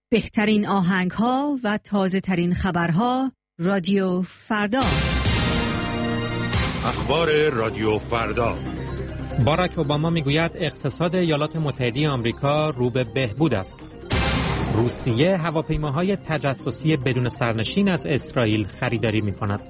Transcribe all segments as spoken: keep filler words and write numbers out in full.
بهترین آهنگ‌ها و تازه‌ترین خبرها رادیو فردا. اخبار رادیو فردا. باراک اوباما میگوید اقتصاد ایالات متحده آمریکا رو به بهبود است. روسیه هواپیماهای تجسسی بدون سرنشین از اسرائیل خریداری می‌کند.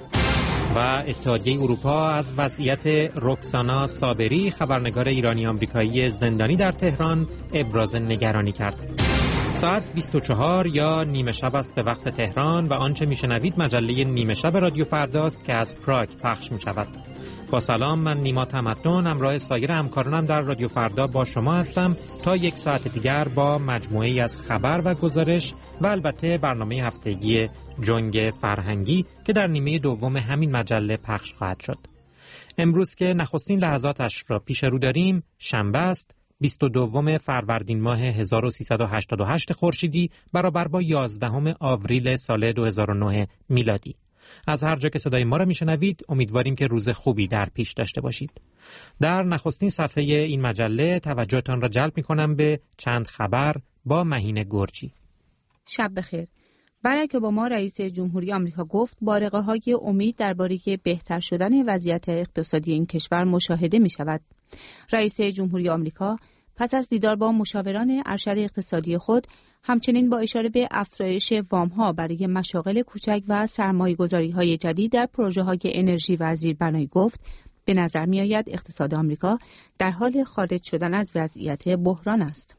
و اتحادیه اروپا از وضعیت رکسانا صابری خبرنگار ایرانی آمریکایی زندانی در تهران ابراز نگرانی کرد. ساعت بیست و چهار یا نیمه شب است به وقت تهران و آنچه میشنوید مجله نیمه شب رادیو فرداست که از پراگ پخش می شود. با سلام، من نیما تمدن همراه سایر همکارانم در رادیو فردا با شما هستم تا یک ساعت دیگر با مجموعه‌ای از خبر و گزارش و البته برنامه هفتگی جنگ فرهنگی که در نیمه دوم همین مجله پخش خواهد شد. امروز که نخستین لحظاتش را پیش رو داریم، شنبه است، بیست و دوم فروردین ماه هزار و سیصد و هشتاد و هشت خورشیدی برابر با یازدهم آوریل سال دو هزار و نه میلادی. از هر جا که صدای ما را میشنوید امیدواریم که روز خوبی در پیش داشته باشید. در نخستین صفحه این مجله توجهتان را جلب می‌کنم به چند خبر با مهین گرجی. شب بخیر. باراک اوباما رئیس جمهوری آمریکا گفت بارقه‌های امید درباره بهتر شدن وضعیت اقتصادی این کشور مشاهده می‌شود. رئیس جمهوری آمریکا پس از دیدار با مشاوران ارشد اقتصادی خود همچنین با اشاره به افزایش وام‌ها برای مشاغل کوچک و سرمایه‌گذاری‌های جدید در پروژه‌های انرژی و زیربنایی گفت به نظر می‌آید اقتصاد آمریکا در حال خارج شدن از وضعیت بحران است.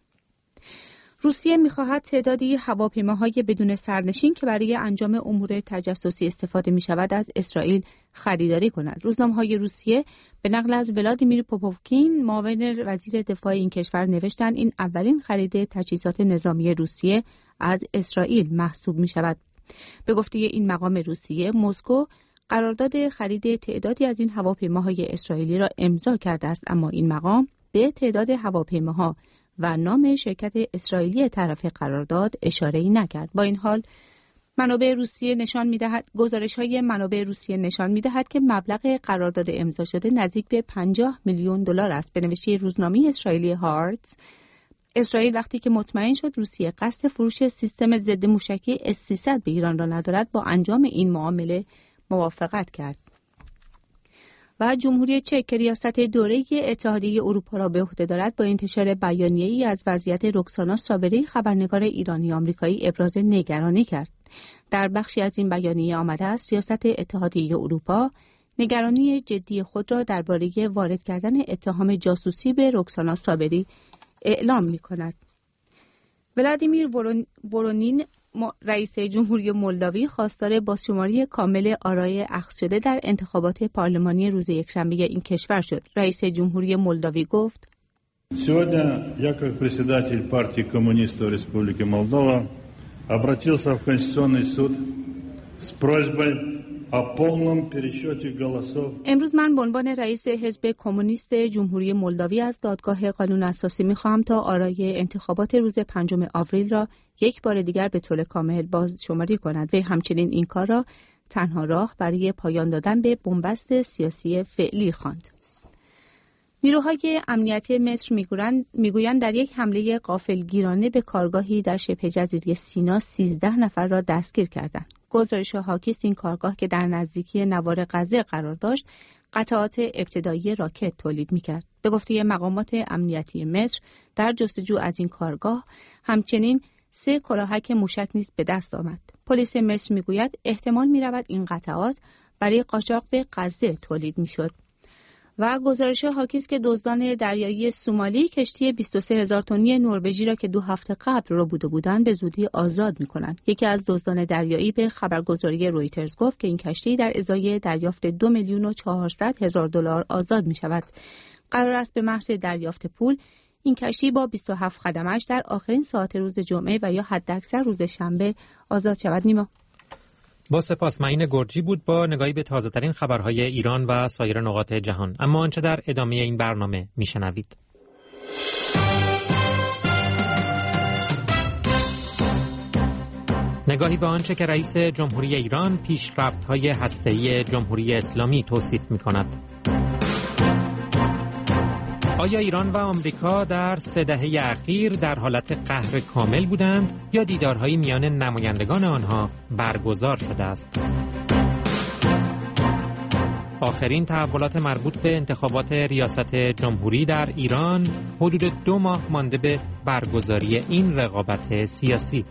روسیه می‌خواهد تعدادی هواپیماهای بدون سرنشین که برای انجام امور تجسسی استفاده می‌شود از اسرائیل خریداری کند. روزنامه‌های روسیه به نقل از ولادیمیر پوپوفکین معاون وزیر دفاع این کشور نوشتند این اولین خرید تجهیزات نظامی روسیه از اسرائیل محسوب می‌شود. به گفته این مقام روسیه، مسکو قرارداد خرید تعدادی از این هواپیماهای اسرائیلی را امضا کرده است، اما این مقام به تعداد هواپیماها و نام شرکت اسرائیلی طرف قرارداد اشاره‌ای نکرد. با این حال منابع روسیه نشان می‌دهد گزارش‌های منابع روسیه نشان می‌دهد که مبلغ قرارداد امضا شده نزدیک به پنجاه میلیون دلار است. به نوشته روزنامه اسرائیلی هارتز، اسرائیل وقتی که مطمئن شد روسیه قصد فروش سیستم ضد موشکی اس سیصد به ایران را ندارد با انجام این معامله موافقت کرد. و جمهوری چک که ریاست دوره اتحادیه اروپا را به عهده دارد با انتشار بیانیه‌ای از وضعیت رکسانا صابری خبرنگار ایرانی آمریکایی ابراز نگرانی کرد. در بخشی از این بیانیه آمده است ریاست اتحادیه اروپا نگرانی جدی خود را درباره وارد کردن اتهام جاسوسی به رکسانا صابری اعلام می‌کند. ولادیمیر وورونین رئیس جمهوری مولداوی خواستار بازشماری کامل آرای اخذ شده در انتخابات پارلمانی روز یکشنبه این کشور شد. رئیس جمهوری مولداوی گفت: Сегодня я как председатель партии коммунистов Республики Молдова обратился в Конституционный суд с просьбой о полном пересчете голосов. امروز من به عنوان رئیس حزب کمونیست جمهوری مولداوی از دادگاه قانون اساسی می‌خواهم تا آرای انتخابات روز پنجم آوریل را یک بار دیگر به طور کامل بازشماری کند و همچنین این کار را تنها راه برای پایان دادن به بنبست سیاسی فعلی خواند. نیروهای امنیتی مصر میگویند در یک حمله غافلگیرانه به کارگاهی در شبه جزیره سینا سیزده نفر را دستگیر کردند. گزارش حاکیست این کارگاه که در نزدیکی نوار غزه قرار داشت، قطعات ابتدایی راکت تولید می‌کرد. به گفته مقامات امنیتی مصر در جستجو از این کارگاه همچنین سه کلاهک موشک نیز به دست آمد. پلیس مصر میگوید احتمال می‌رود این قطعات برای قاچاق به غزه تولید می‌شد. و گزارش حاکیست که دزدان دریایی سومالی کشتی بیست و سه هزار تنی نروژی را که دو هفته قبل ربوده بودند به زودی آزاد می‌کنند. یکی از دزدان دریایی به خبرگزاری رویترز گفت که این کشتی در ازای دریافت دو میلیون و چهارصد هزار دلار آزاد می‌شود. قرار است به محض دریافت پول این کشتی با بیست و هفت خدمه‌اش در آخرین ساعت روز جمعه و یا حداکثر روز شنبه آزاد شود. نیما با سپاس، معین گرجی بود با نگاهی به تازه‌ترین خبرهای ایران و سایر نقاط جهان. اما آنچه در ادامه این برنامه میشنوید. نگاهی به آنچه که رئیس جمهوری ایران پیشرفت‌های هسته‌ای جمهوری اسلامی توصیف می‌کند. آیا ایران و آمریکا در سه دهه اخیر در حالت قهر کامل بودند یا دیدارهای میان نمایندگان آنها برگزار شده است؟ آخرین تحولات مربوط به انتخابات ریاست جمهوری در ایران حدود دو ماه مانده به برگزاری این رقابت سیاسی.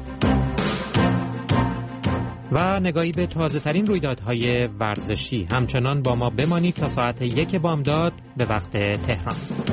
و نگاهی به تازه ترین رویدادهای ورزشی. همچنان با ما بمانید تا ساعت یک بامداد به وقت تهران.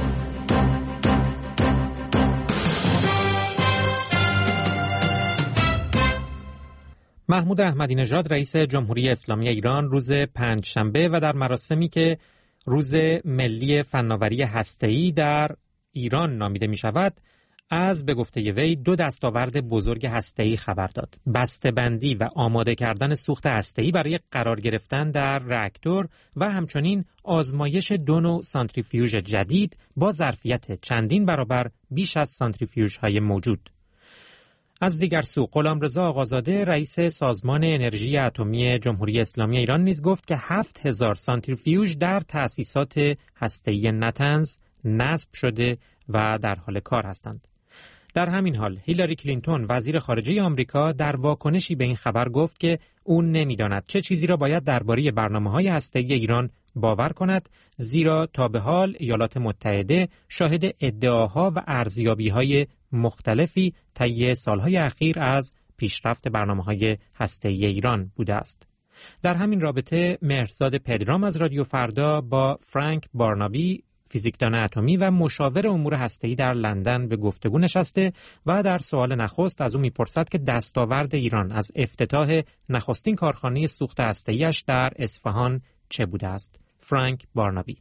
محمود احمدی نژاد رئیس جمهوری اسلامی ایران روز پنجشنبه و در مراسمی که روز ملی فناوری هسته‌ای در ایران نامیده می شود از به گفته وی دو دستاورد بزرگ هسته‌ای خبر داد: بسته‌بندی و آماده کردن سوخت هسته‌ای برای قرار گرفتن در راکتور و همچنین آزمایش دو نوع سانتریفیوژ جدید با ظرفیت چندین برابر بیش از سانتریفیوژهای موجود. از دیگر سو غلامرضا آقازاده رئیس سازمان انرژی اتمی جمهوری اسلامی ایران نیز گفت که هفت هزار سانتریفیوژ در تأسیسات هسته‌ای نتنز نصب شده و در حال کار هستند. در همین حال هیلاری کلینتون وزیر خارجه آمریکا در واکنشی به این خبر گفت که او نمی‌داند چه چیزی را باید درباره برنامه‌های هسته‌ای ایران باور کند، زیرا تا به حال ایالات متحده شاهد ادعاها و ارزیابی‌های مختلفی طی سالهای اخیر از پیشرفت برنامه‌های هسته‌ای ایران بوده است. در همین رابطه مهرزاد پدرام از رادیو فردا با فرانک بارنابی فیزیکدان اتمی و مشاور امور هسته‌ای در لندن به گفتگو نشسته و در سوال نخست از او می‌پرسد که دستاورد ایران از افتتاح نخستین کارخانه سوخت هسته‌ای‌اش در اصفهان چه بوده است. فرانک بارنابی: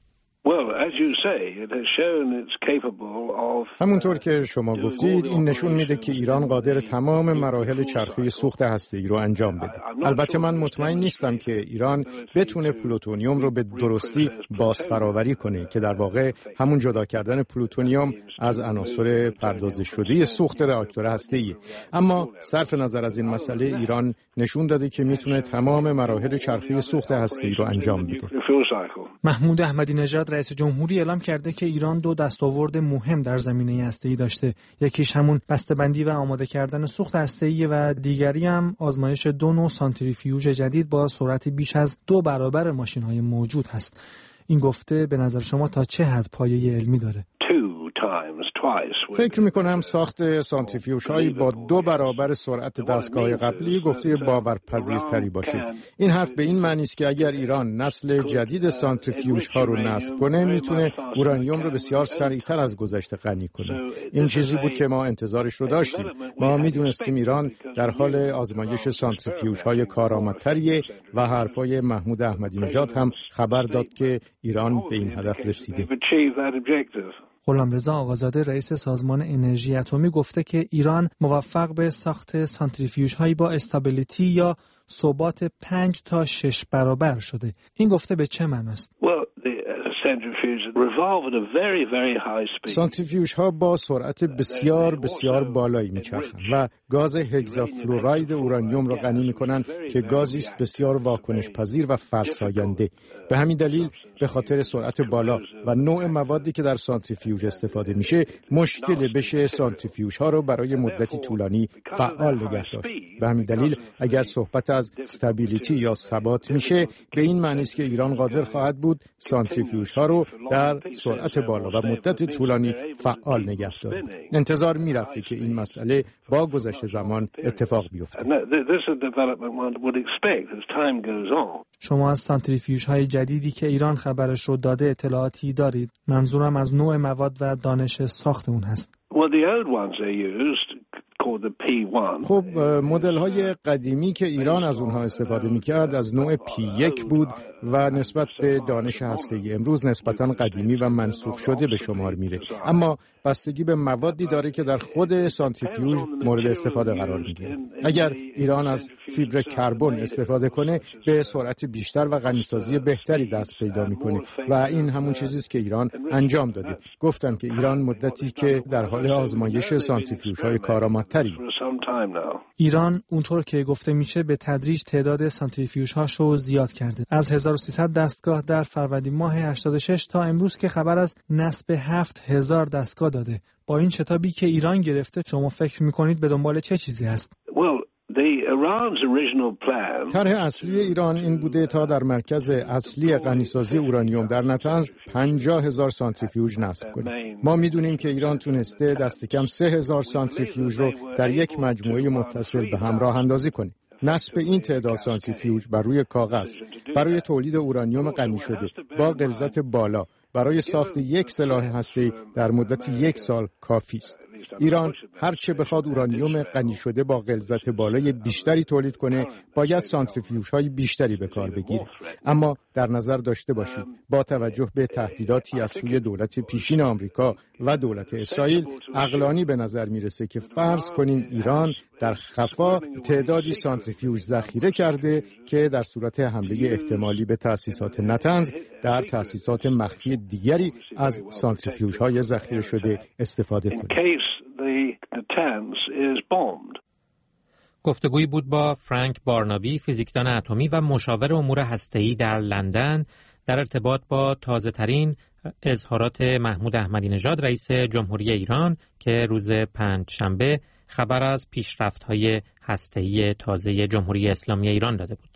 همونطور که شما گفتید این نشون میده که ایران قادر تمام مراحل چرخه سوخت هسته‌ای رو انجام بده. البته من مطمئن نیستم که ایران بتونه پلوتونیوم رو به درستی بازفراوری کنه که در واقع همون جدا کردن پلوتونیوم از عناصر پردازش شده سوخت راکتور هسته‌ای. اما صرف نظر از این مسئله ایران نشون داده که میتونه تمام مراحل چرخه سوخت هسته‌ای رو انجام بده. محمود احمدی نژاد رئیس جمهوری اعلام کرده که ایران دو دستاورد مهم در زمینه هسته‌ای داشته. یکیش همون بسته‌بندی و آماده کردن سوخت هسته‌ای و دیگری هم آزمایش دو نوع سانتریفیوژ جدید با سرعت بیش از دو برابر ماشین‌های موجود هست. این گفته به نظر شما تا چه حد پایه علمی داره؟ فکر میکنم ساخت سانتریفیوژهایی با دو برابر سرعت دستگاه قبلی گفته باورپذیرتری باشه. این حرف به این معنی است که اگر ایران نسل جدید سانتریفیوژها رو نصب کنه میتونه اورانیوم رو بسیار سریعتر از گذشته غنی کنه. این چیزی بود که ما انتظارش رو داشتیم. ما میدونستیم ایران در حال آزمایش سانتریفیوژهای کارآمدتریه و حرفای محمود احمدی نژاد هم خبر داد که ایران به این هدف رسیده. غلامرضا آقازاده رئیس سازمان انرژی اتمی گفته که ایران موفق به ساخت سانتریفیوژهایی با استابیلیتی یا ثبات پنج تا شش برابر شده. این گفته به چه معناست؟ سانتریفیوژ ها با سرعت بسیار بسیار بالایی میچرخند و گاز هگزافلوراید اورانیوم را غنی میکنند که گازی است بسیار واکنش پذیر و فرساینده. به همین دلیل به خاطر سرعت بالا و نوع موادی که در سانتریفیوژ استفاده میشه مشکل بشه سانتریفیوژ ها رو برای مدتی طولانی فعال نگه داشت. به همین دلیل اگر صحبت از استابیلیتی یا ثبات میشه به این معنی است که ایران قادر خواهد بود سانتریفیوژ ها رو در سرعت بالا و مدت طولانی فعال نگه دارد. انتظار میرفته که این مسئله با گذشت زمان اتفاق بیفته. شما از سانتریفیوژهای جدیدی که ایران خبرش رو داده اطلاعاتی دارید؟ منظورم از نوع مواد و دانش ساخت اون هست. خب مدل های قدیمی که ایران از اونها استفاده میکرد از نوع پی یک بود و نسبت به دانش هسته‌ای امروز نسبتاً قدیمی و منسوخ شده به شمار میره. اما بستگی به موادی داره که در خود سانتریفیوژ مورد استفاده قرار میگیره. اگر ایران از فیبر کربن استفاده کنه به سرعت بیشتر و غنیسازی بهتری دست پیدا میکنه و این همون چیزی است که ایران انجام داده. گفتم که ایران مدتی که در حال آزمایش سانتریفیوژهای کارآمدتری بیشتری. ایران اونطور که گفته میشه به تدریج تعداد سانتریفیوژهاش رو زیاد کرده. از هزار و سیصد دستگاه در فروردین ماه هشتاد و شش تا امروز که خبر از نصب هفت هزار دستگاه داده. با این شتابی که ایران گرفته شما فکر میکنید به دنبال چه چیزی هست؟ طرح اصلی ایران این بوده تا در مرکز اصلی غنیسازی اورانیوم در نتنز پنجاه هزار سانتریفیوژ نصب کنه. ما میدونیم که ایران تونسته دست کم سه هزار سانتریفیوژ رو در یک مجموعه متصل به هم راه اندازی کنه. نصب این تعداد سانتریفیوژ بر روی کاغذ برای تولید اورانیوم غنی شده با غلظت بالا برای ساخت یک سلاح هسته‌ای در مدت یک سال کافی است. ایران هرچه بخواد اورانیوم غنی شده با غلظت بالای بیشتری تولید کنه باید سانتریفیوژهای بیشتری به کار بگیره. اما در نظر داشته باشید با توجه به تهدیداتی از سوی دولت پیشین آمریکا و دولت اسرائیل عقلانی به نظر میرسه که فرض کنیم ایران در خفا تعدادی سانتریفیوژ ذخیره کرده که در صورت حمله احتمالی به تأسیسات نتنز در تأسیسات مخفی دیگری از سانتریفیوژهای ذخیره شده استفاده کنه. گفتگویی بود با فرانک بارنابی، فیزیکدان اتمی و مشاور امور هسته‌ای در لندن در ارتباط با تازه‌ترین اظهارات محمود احمدی نژاد رئیس جمهوری ایران که روز پنجشنبه خبر از پیشرفت‌های هسته‌ای تازه جمهوری اسلامی ایران داده بود.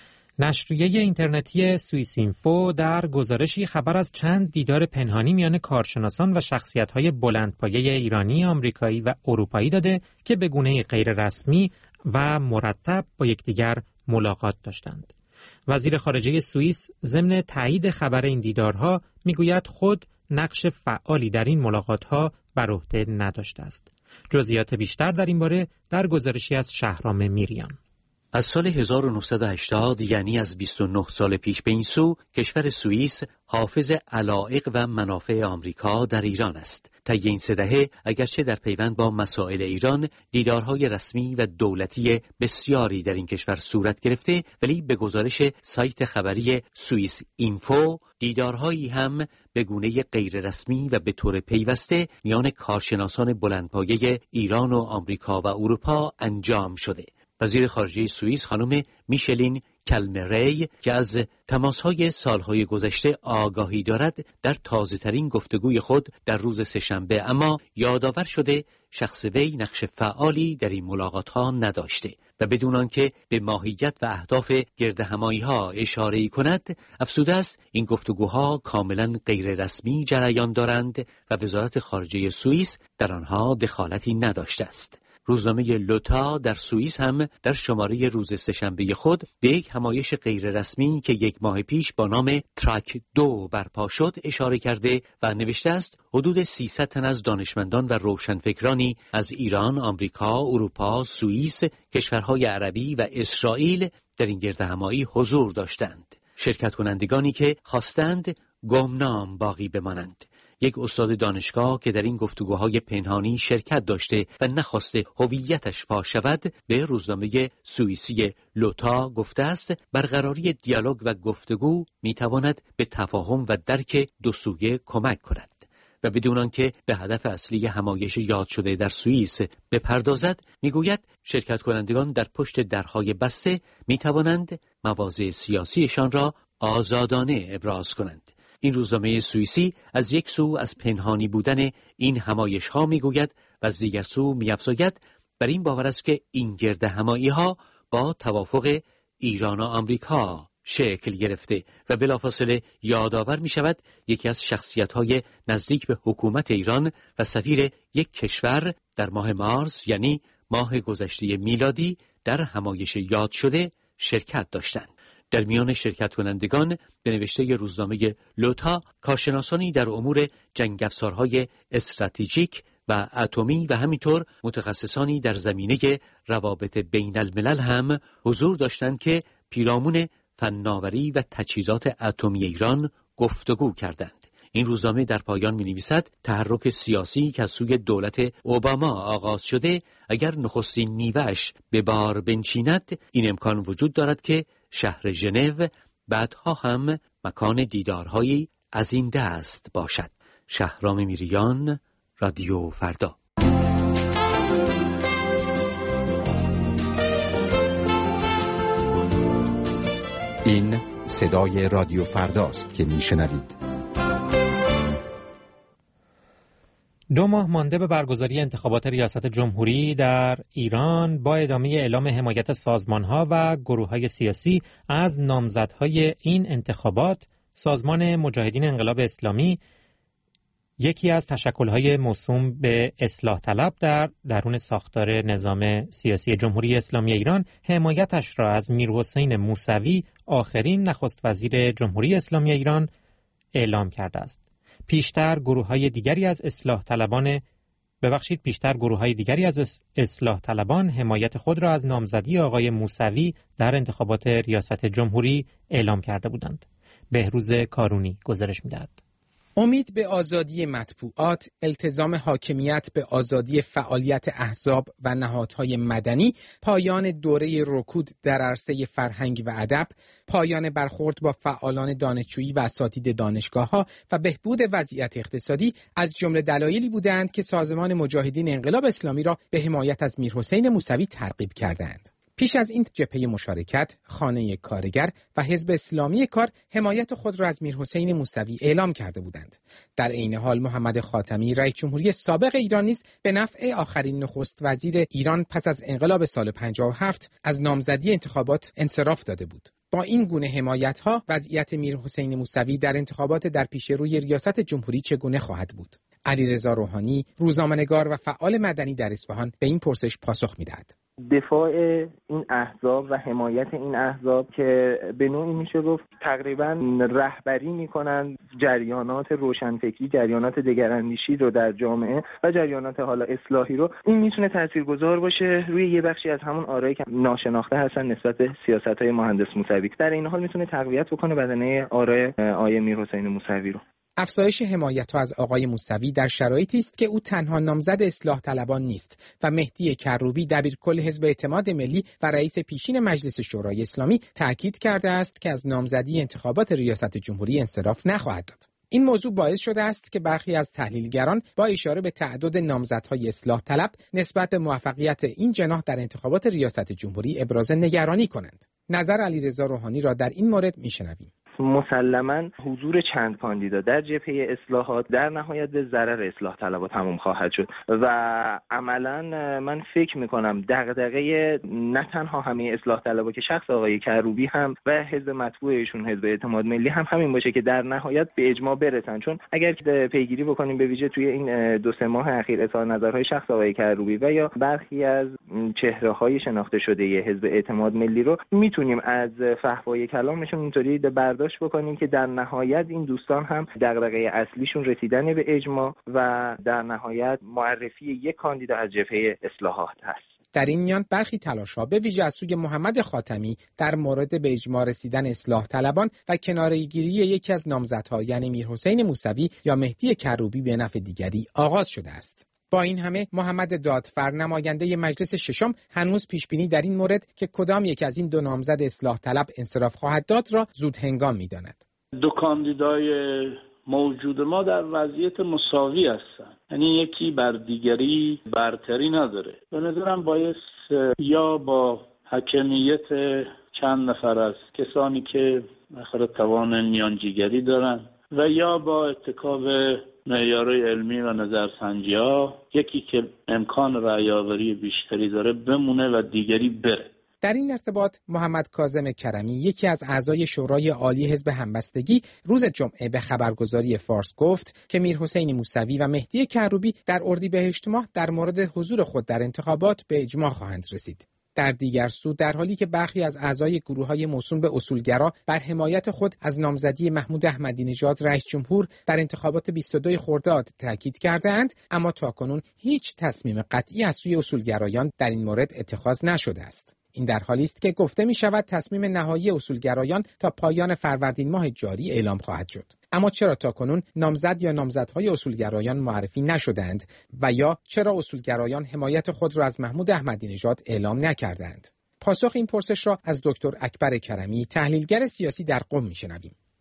نشریه اینترنتی سوئیس اینفو در گزارشی خبر از چند دیدار پنهانی میان کارشناسان و شخصیت‌های بلندپایه ایرانی، آمریکایی و اروپایی داده که به گونه‌ای غیر رسمی و مرتب با یکدیگر ملاقات داشتند. وزیر خارجه سوئیس ضمن تایید خبر این دیدارها میگوید خود نقش فعالی در این ملاقات‌ها بر عهده نداشته است. جزئیات بیشتر در این باره در گزارشی از شهرام میریان. از سال هزار و نهصد و هشتاد یعنی از بیست و نه سال پیش به این سو کشور سوئیس حافظ علایق و منافع آمریکا در ایران است. طی این سه دهه اگرچه در پیوند با مسائل ایران دیدارهای رسمی و دولتی بسیاری در این کشور صورت گرفته، ولی به گزارش سایت خبری سوئیس اینفو دیدارهایی هم به گونه غیر رسمی و به طور پیوسته میان کارشناسان بلندپایه ایران و آمریکا و اروپا انجام شده. وزیر خارجه سوئیس خانم میشلین کلمری که از تماس‌های سالهای گذشته آگاهی دارد در تازه‌ترین گفتگوی خود در روز سه‌شنبه اما یادآور شده شخص وی نقش فعالی در این ملاقات‌ها نداشته و بدون آنکه به ماهیت و اهداف گردهمایی‌ها اشاره‌ای کند افزوده است این گفتگوها کاملاً غیر رسمی جریان دارند و وزارت خارجه سوئیس در آنها دخالتی نداشته است. روزنامه لوتا در سوئیس هم در شماره روز سه‌شنبه خود به یک همایش غیررسمی که یک ماه پیش با نام تراک دو برپا شد اشاره کرده و نوشته است حدود سیصد تن از دانشمندان و روشنفکرانی از ایران، آمریکا، اروپا، سوئیس، کشورهای عربی و اسرائیل در این گردهمایی حضور داشتند. شرکت کنندگانی که خواستند گمنام باقی بمانند. یک استاد دانشگاه که در این گفتگوهای پنهانی شرکت داشته و نخواسته هویتش فاش شود به روزنامه سوئیسی لوتا گفته است برقراری دیالوگ و گفتگو میتواند به تفاهم و درک دو سویه کمک کند و بدون آنکه به هدف اصلی همایش یاد شده در سوئیس بپردازد میگوید شرکت کنندگان در پشت درهای بسته میتوانند مواضع سیاسیشان را آزادانه ابراز کنند. این روزنامه سوئیسی از یک سو از پنهانی بودن این همایش ها میگوید و از دیگر سو می‌افزاید بر این باور است که این گردهمایی ها با توافق ایران و آمریکا شکل گرفته و بلافاصله یادآور می شود یکی از شخصیت های نزدیک به حکومت ایران و سفیر یک کشور در ماه مارس یعنی ماه گذشته میلادی در همایش یاد شده شرکت داشتند. در میان شرکت کنندگان به نوشته روزنامه لوتا کارشناسانی در امور جنگ افزارهای استراتژیک و اتمی و همینطور متخصصانی در زمینه روابط بین الملل هم حضور داشتند که پیرامون فناوری و تجهیزات اتمی ایران گفتگو کردند. این روزنامه در پایان می نویسد تحرک سیاسی که از سوی دولت اوباما آغاز شده اگر نخستین میوه‌اش به بار بنشیند این امکان وجود دارد که شهر ژنو بعدها هم مکان دیدارهایی از این دست باشد. شهرام میریان، رادیو فردا. این صدای رادیو فرداست که میشنوید. دو ماه مانده به برگزاری انتخابات ریاست جمهوری در ایران با ادامه اعلام حمایت سازمان‌ها و گروه‌های سیاسی از نامزدهای این انتخابات، سازمان مجاهدین انقلاب اسلامی، یکی از تشکل‌های موسوم به اصلاح طلب در درون ساختار نظام سیاسی جمهوری اسلامی ایران، حمایتش را از میرحسین موسوی، آخرین نخست وزیر جمهوری اسلامی ایران، اعلام کرده است. پیشتر گروه‌های دیگری از اصلاح طلبان ببخشید پیشتر گروه‌های دیگری از اصلاح طلبان حمایت خود را از نامزدی آقای موسوی در انتخابات ریاست جمهوری اعلام کرده بودند. بهروز کارونی گزارش می‌دهد. امید به آزادی مطبوعات، التزام حاکمیت به آزادی فعالیت احزاب و نهادهای مدنی، پایان دوره رکود در عرصه فرهنگ و ادب، پایان برخورد با فعالان دانشجویی و اساتید دانشگاه‌ها و بهبود وضعیت اقتصادی از جمله دلایلی بودند که سازمان مجاهدین انقلاب اسلامی را به حمایت از میرحسین موسوی ترغیب کردند. پیش از این جبهه مشارکت، خانه کارگر و حزب اسلامی کار حمایت خود را از میرحسین موسوی اعلام کرده بودند. در عین حال محمد خاتمی رئیس جمهوری سابق ایران نیز به نفع آخرین نخست وزیر ایران پس از انقلاب سال پنجاه و هفت از نامزدی انتخابات انصراف داده بود. با این گونه حمایت‌ها، وضعیت میرحسین موسوی در انتخابات در پیش روی ریاست جمهوری چگونه خواهد بود؟ علیرضا روحانی، روزنامه‌نگار و فعال مدنی در اصفهان، به این پرسش پاسخ می‌دهد. دفاع این احزاب و حمایت این احزاب که به نوعی میشه گفت تقریبا رهبری میکنن جریانات روشنفکری، جریانات دگراندیشی رو در جامعه و جریانات حالا اصلاحی رو، این میتونه تاثیرگذار باشه روی یه بخشی از همون آرایی که ناشناخته هستن نسبت به سیاست‌های مهندس موسوی. در این حال میتونه تقویت بکنه بدنه آرای آیه میرحسین موسوی رو. افزایش حمایت‌ها از آقای موسوی در شرایطی است که او تنها نامزد اصلاح طلبان نیست و مهدی کروبی دبیرکل حزب اعتماد ملی و رئیس پیشین مجلس شورای اسلامی تأکید کرده است که از نامزدی انتخابات ریاست جمهوری انصراف نخواهد داد. این موضوع باعث شده است که برخی از تحلیلگران با اشاره به تعدد نامزدهای اصلاح طلب نسبت به موفقیت این جناح در انتخابات ریاست جمهوری ابراز نگرانی کنند. نظر علیرضا روحانی را در این مورد میشنویم. مسلماً حضور چند کاندیدا در جبهه اصلاحات در نهایت به ضرر اصلاح طلبها تموم خواهد شد و عملاً من فکر میکنم دغدغه نه تنها همه اصلاح طلبها که شخص آقای کروبی هم و حزب مطبوعشون حزب اعتماد ملی هم همین باشه که در نهایت به اجماع برسن. چون اگر پیگیری بکنیم به ویژه توی این دو سه ماه اخیر اظهار نظرهای شخص آقای کروبی و یا برخی از چهره‌های شناخته شده حزب اعتماد ملی رو میتونیم از فحوای کلامشون اینطوری برداشت بکنیم که در نهایت این دوستان هم دغدغه اصلیشون رسیدن به اجماع و در نهایت معرفی یک کاندیدا از جبهه اصلاحات هست. در این میان برخی تلاش‌ها به ویژه از سوی محمد خاتمی در مورد به اجماع رسیدن اصلاح طلبان و کناره‌گیری یکی از نامزدها یعنی میرحسین موسوی یا مهدی کروبی به نفع دیگری آغاز شده است. با این همه محمد دادفر نماینده مجلس ششم هنوز پیشبینی در این مورد که کدام یک از این دو نامزد اصلاح طلب انصراف خواهد داد را زود هنگام می‌داند. دو کاندیدای موجود ما در وضعیت مساوی هستند، یعنی یکی بر دیگری برتری نداره. به نظرم باید یا با حکمیت چند نفر از کسانی که آخر توان میانجیگری دارن و یا با اتکاب معیارهای علمی و نظرسنجی‌ها، یکی که امکان رأی‌آوری بیشتری داره بمونه و دیگری بره. در این ارتباط محمد کاظم کرمی یکی از اعضای شورای عالی حزب همبستگی روز جمعه به خبرگزاری فارس گفت که میرحسین موسوی و مهدی کروبی در اردیبهشت ماه در مورد حضور خود در انتخابات به اجماع خواهند رسید. در دیگر سو در حالی که برخی از اعضای گروه‌های موسوم به اصولگرا بر حمایت خود از نامزدی محمود احمدی نژاد رئیس جمهور در انتخابات بیست و دو خرداد تاکید کرده‌اند، اما تاکنون هیچ تصمیم قطعی از سوی اصولگرایان در این مورد اتخاذ نشده است. این در حالی است که گفته می شود تصمیم نهایی اصولگرایان تا پایان فروردین ماه جاری اعلام خواهد شد. اما چرا تاکنون نامزد یا نامزدهای اصولگرایان معرفی نشدند و یا چرا اصولگرایان حمایت خود را از محمود احمدی نژاد اعلام نکردند؟ پاسخ این پرسش را از دکتر اکبر کرمی، تحلیلگر سیاسی در قم میشنویم.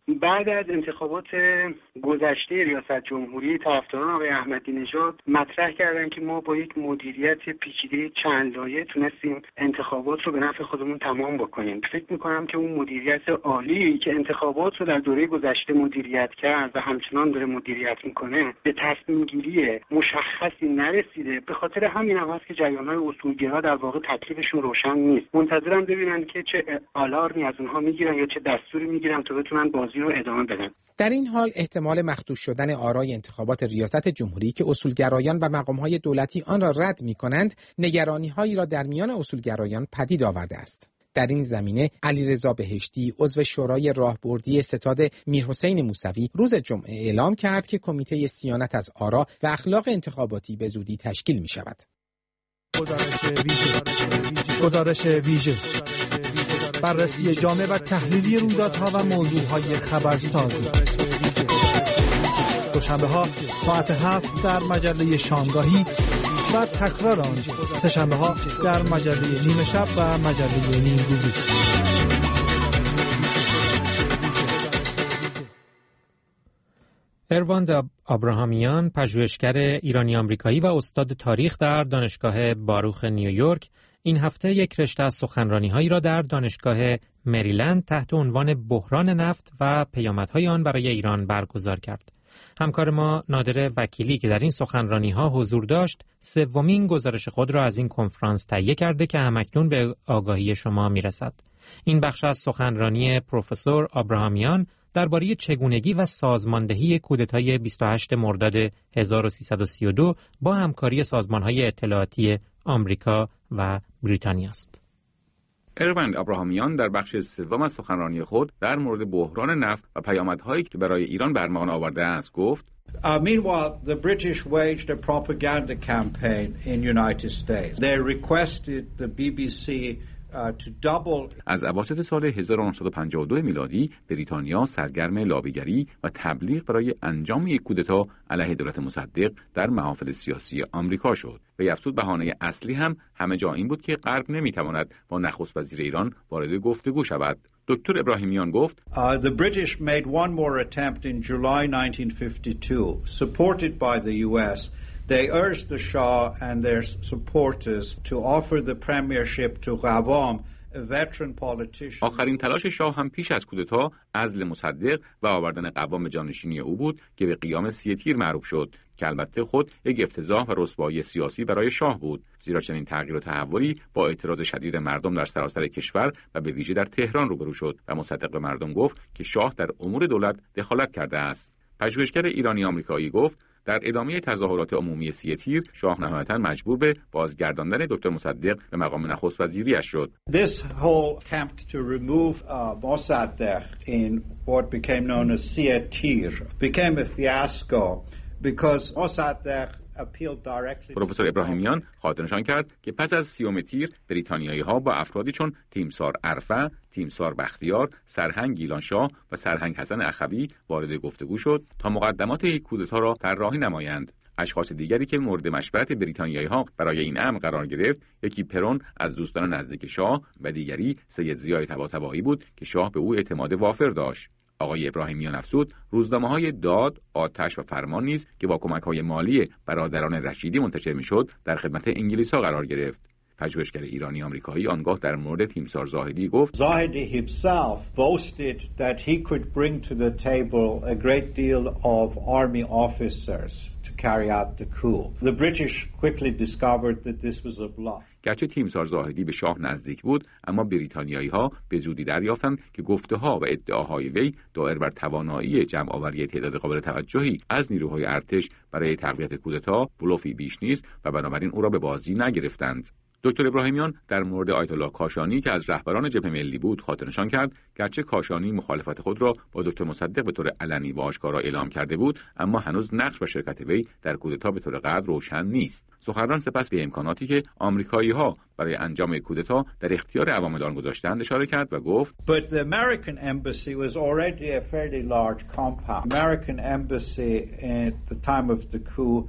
بعد از انتخابات گذشته ریاست جمهوری، طرفداران آقای احمدی نژاد مطرح کردن که ما با یک مدیریت پیچیده چند لایه تونستیم انتخابات رو به نفع خودمون تمام بکنیم. فکر میکنم که اون مدیریت عالی که انتخابات رو در دوره گذشته مدیریت کرد و همچنان داره مدیریت میکنه به تصمیم گیری مشخصی نرسیده. به خاطر همین هم هست که جریان‌های اصولگرا در واقع تکلیفشون روشن نیست. منتظرم ببینن که چه آلارمی از اونها میگیرن یا چه دستوری میگیرن تا بتونن بازی رو ادامه بدن. در این حال احتمال مخدوش شدن آرای انتخابات ریاست جمهوری که اصولگرایان و مقام‌های دولتی آن را رد می‌کنند، نگرانی‌هایی را در میان اصولگرایان پدید آورده است. در این زمینه علیرضا بهشتی، عضو شورای راهبردی ستاد میرحسین موسوی، روز جمعه اعلام کرد که کمیته صیانت از آرا و اخلاق انتخاباتی به زودی تشکیل می‌شود. گزارش ویژه گزارش ویژه بررسی جامع و تحلیلی رویدادها و موضوعهای خبرسازی. دوشنبه ها ساعت هفت در مجله شامگاهی و تکرار آن سه شنبه ها در مجله نیمه شب و مجله نیمروزی. ارواند ابراهامیان، پژوهشگر ایرانی آمریکایی و استاد تاریخ در دانشگاه باروخ نیویورک، این هفته یک رشته از سخنرانی‌هایی را در دانشگاه مریلند تحت عنوان بحران نفت و پیامدهای آن برای ایران برگزار کرد. همکار ما نادر وکیلی که در این سخنرانی‌ها حضور داشت، سومین گزارش خود را از این کنفرانس تهیه کرده که همکنون به آگاهی شما میرسد. این بخش از سخنرانی پروفسور ابراهامیان درباره چگونگی و سازماندهی کودتای بیست و هشتم مرداد هزار و سیصد و سی و دو با همکاری سازمان‌های اطلاعاتی آمریکا و بریتانیا است. ارواند ابراهامیان در بخش سوم از سخنرانی خود در مورد بحران نفت و پیامدهایی که برای ایران برمان آورده است گفت: Uh, meanwhile, the British waged a propaganda campaign in United States. They requested the بی بی سی از اواسط سال هزار و نهصد و پنجاه و دو میلادی بریتانیا سرگرم لابیگری و تبلیغ برای انجام یک کودتا علیه دولت مصدق در محافل سیاسی آمریکا شد. و افزود بهانه اصلی هم همه جا این بود که غرب نمیتواند با نخست وزیر ایران وارد گفتگو شود. دکتر ابراهیمیان گفت: uh, The British made one more attempt in July nineteen fifty-two, supported by the U S. They urged the Shah and their supporters to offer the premiership to Ghavam, a veteran politician. آخرین تلاش شاه هم پیش از کودتا عزل مصدق و آوردن قوام به جانشینی او بود که به قیام سی تیر معروف شد که البته خود یک افتضاح و رسوایی سیاسی برای شاه بود، زیرا چنین تغییر و تحولی با اعتراض شدید مردم در سراسر کشور و به ویژه در تهران روبرو شد و مصدق به مردم گفت که شاه در امور دولت دخالت کرده است. پژوهشگر ایرانی آمریکایی گفت: در ادامه تظاهرات عمومی سی تیر شاه نهایتاً مجبور به بازگرداندن دکتر مصدق به مقام نخست وزیریش شد. This whole attempt to remove uh, Mossadegh in what became known as سی تیر became a fiasco because Mossadegh پروفسور ابراهیمیان خاطرنشان کرد که پس از سیوم تیر بریتانیایی ها با افرادی چون تیمسار عرفه، تیمسار بختیار، سرهنگ گیلانشاه و سرهنگ حسن اخوی وارد گفتگو شد تا مقدمات یک کودتا را طراحی نمایند. اشخاص دیگری که مورد مشورت بریتانیایی ها برای این امر قرار گرفت، یکی پرون از دوستان نزدیک شاه و دیگری سید ضیای طباطبایی بود که شاه به او اعتماد وافر داشت. آقای ابراهیمیان افزود روزنامه‌های داد، آتش و فرمان نیز که با کمک‌های مالی برادران رشیدی منتشر می‌شد در خدمت انگلیس‌ها قرار گرفت. پژوهشگر ایرانی آمریکایی آنگاه در مورد تیمسار زاهدی گفت: Zahedi himself boasted that he could bring to the table a great deal of army officers to carry out the coup. The British quickly discovered that this was a bluff. گرچه تیمسار زاهدی به شاه نزدیک بود، اما بریتانیایی‌ها به زودی دریافتند که گفته‌ها و ادعاهای وی دایر بر توانایی جمع‌آوری تعداد قابل توجهی از نیروهای ارتش برای تقویت کودتا بلوفی بیش نیست و بنابراین او را به بازی نگرفتند. دکتر ابراهیمیان در مورد آیت الله کاشانی که از رهبران جبهه ملی بود خاطرنشان کرد گرچه کاشانی مخالفت خود را با دکتر مصدق به طور علنی و آشکارا اعلام کرده بود، اما هنوز نقش و شرکت وی در کودتا به طور قطع روشن نیست. سخنران سپس به امکاناتی که آمریکایی‌ها برای انجام کودتا در اختیار عوامل آن گذاشتند اشاره کرد و گفت: But the American embassy was already a fairly large compound. American embassy at the time of the coup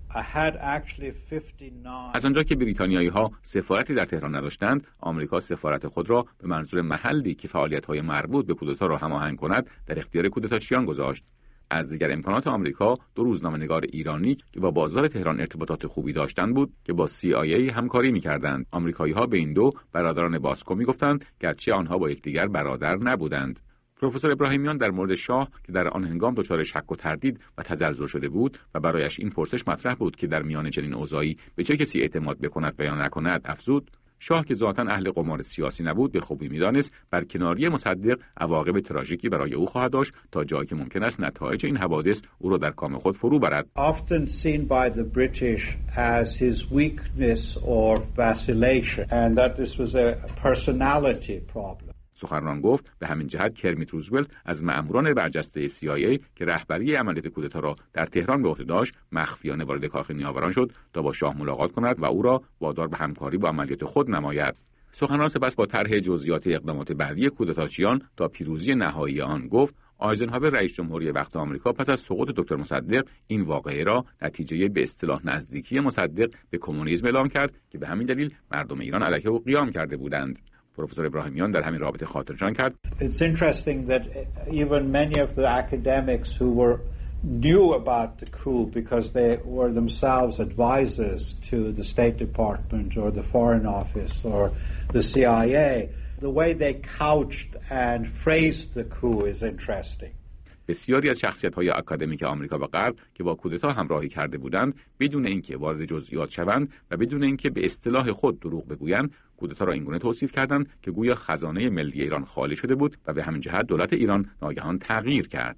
از آنجا که بریتانیایی‌ها سفارتی در تهران نداشتند، آمریکا سفارت خود را به منظور محلی که فعالیت‌های مربوط به کودتا را هماهنگ کند در اختیار کودتاچیان گذاشت. از دیگر امکانات آمریکا، دو روزنامه‌نگار ایرانی که با بازار تهران ارتباطات خوبی داشتند بود که با سی آی ای همکاری می‌کردند. آمریکایی‌ها به این دو برادران باسکو می‌گفتند، گرچه آنها با یکدیگر برادر نبودند. پروفسور ابراهیمیان در مورد شاه که در آن هنگام دچار شک و تردید و تزلزل شده بود و برایش این پرسش مطرح بود که در میان چنین اوضاعی به چه کسی اعتماد بکند و یا نکند، افزود: شاه که ذاتاً اهل قمار سیاسی نبود، به خوبی می‌دانست برکناری مصدق عواقب تراژیکی برای او خواهد داشت تا جایی که ممکن است نتایج این حوادث او را در کام خود فرو برد. Often seen by the British as his weakness or vacillation and that this was a personality problem. سخنران گفت به همین جهت کرمیت روزولت از مأموران برجسته سی آی ای که رهبری عملیات کودتا را در تهران به عهده داشت مخفیانه وارد کاخ نیاوران شد تا با شاه ملاقات کند و او را وادار به همکاری با عملیات خود نماید. سخنران سپس با طرح جزئیات اقدامات بعدی کودتاچیان تا پیروزی نهایی آن گفت: آیزنهاور رئیس جمهوری وقت آمریکا پس از سقوط دکتر مصدق این واقعه را نتیجه به اصطلاح نزدیکی مصدق به کمونیسم اعلام کرد که به همین دلیل مردم ایران علیه او قیام کرده بودند. پروفسور ابراهیمیان در همین رابطه خاطرجان کرد: It's interesting that even many of the academics who were knew about the coup because they were themselves advisors to the State Department or the Foreign Office or the C I A, the way they couched and phrased the coup is interesting. بسیاری از شخصیت‌های اکادمیک آمریکا و غرب که با کودتا همراهی کرده بودند بدون اینکه وارد جزئیات شوند و بدون اینکه به اصطلاح خود دروغ بگویند کودتا را اینگونه توصیف کردند که گویا خزانه ملی ایران خالی شده بود و به همین جهت دولت ایران ناگهان تغییر کرد.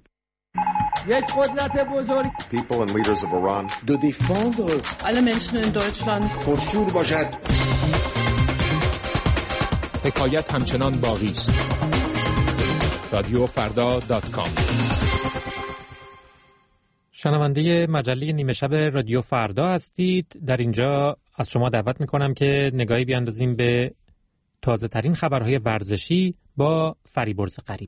یک قدرت بزرگ People and leaders of Iran de défendre alle Menschen in Deutschland پرشور باشد. حکایت همچنان باقی است. رادیو فردا دات کام. شنونده مجله نیمه شب رادیو فردا هستید. در اینجا از شما دعوت میکنم که نگاهی بیاندازیم به تازه ترین خبرهای ورزشی با فریبرز غریب.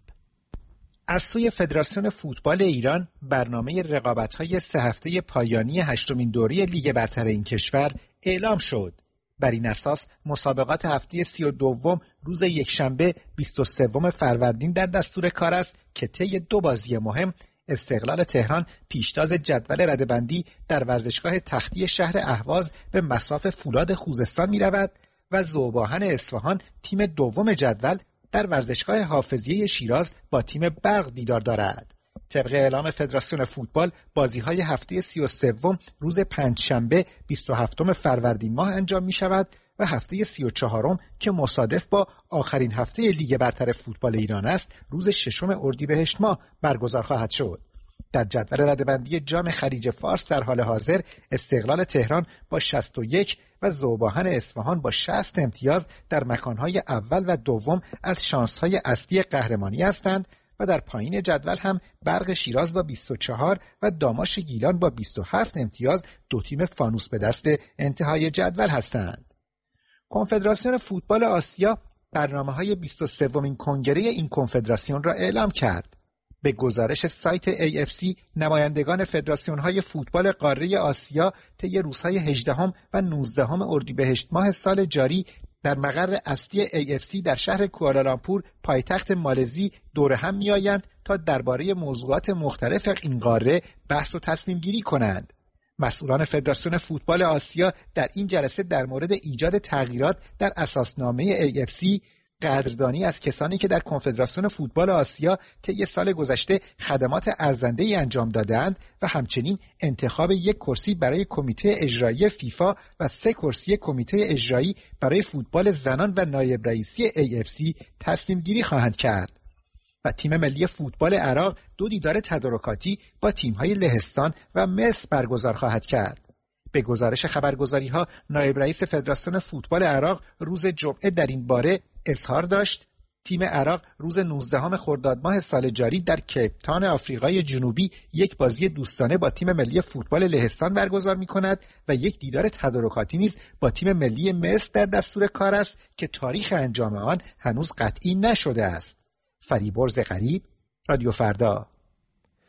از سوی فدراسیون فوتبال ایران برنامه رقابت‌های سه هفته پایانی هشتمین دوره لیگ برتر این کشور اعلام شد. بر این اساس مسابقات هفته سی و دوم روز یکشنبه بیست و سوم فروردین در دستور کار است که طی دو بازی مهم استقلال تهران پیشتاز جدول رده‌بندی در ورزشگاه تختی شهر اهواز به مصاف فولاد خوزستان می رود و ذوب‌آهن اصفهان تیم دوم جدول در ورزشگاه حافظیه شیراز با تیم برق دیدار دارد. طبق اعلام فدراسیون فوتبال بازی‌های هفته سی و سوم روز پنجشنبه بیست و هفتم فروردین ماه انجام می شود و هفته سی و چهارم که مصادف با آخرین هفته لیگ برتر فوتبال ایران است روز ششم اردیبهشت ماه برگزار خواهد شد. در جدول رده‌بندی جام خلیج فارس در حال حاضر استقلال تهران با شصت و یک و ذوب‌آهن اصفهان با شصت امتیاز در مکانهای اول و دوم از شانس‌های اصلی قهرمانی هستند و در پایین جدول هم برق شیراز با بیست و چهار و داماش گیلان با بیست و هفت امتیاز دو تیم فانوس به دست انتهای جدول هستند. کنفدراسیون فوتبال آسیا برنامه‌های بیست و سومین کنگره این کنفدراسیون را اعلام کرد. به گزارش سایت ای اف سی نمایندگان فدراسیون‌های فوتبال قاره آسیا طی روزهای هجدهم و نوزدهم اردیبهشت ماه سال جاری در مقر اصلی ای اف سی در شهر کوالالامپور پایتخت مالزی دور هم می‌آیند تا درباره موضوعات مختلف این قاره بحث و تصمیم گیری کنند. مسئولان فدراسیون فوتبال آسیا در این جلسه در مورد ایجاد تغییرات در اساسنامه ای اف سی، قدردانی از کسانی که در کنفدراسیون فوتبال آسیا طی سال گذشته خدمات ارزنده‌ای انجام داده‌اند و همچنین انتخاب یک کرسی برای کمیته اجرایی فیفا و سه کرسی کمیته اجرایی برای فوتبال زنان و نایب رئیسی ای اف سی تصمیم گیری خواهند کرد. و تیم ملی فوتبال عراق دو دیدار تدارکاتی با تیم‌های لهستان و مصر برگزار خواهد کرد. به گزارش خبرگزاری‌ها نایب رئیس فدراسیون فوتبال عراق روز جمعه در این باره اظهار داشت تیم عراق روز نوزدهم خرداد ماه سال جاری در کیپ تاون آفریقای جنوبی یک بازی دوستانه با تیم ملی فوتبال لهستان برگزار می‌کند و یک دیدار تدارکاتی نیز با تیم ملی مصر در دستور کار است که تاریخ انجام آن هنوز قطعی نشده است. فریبرز غریب، رادیو فردا.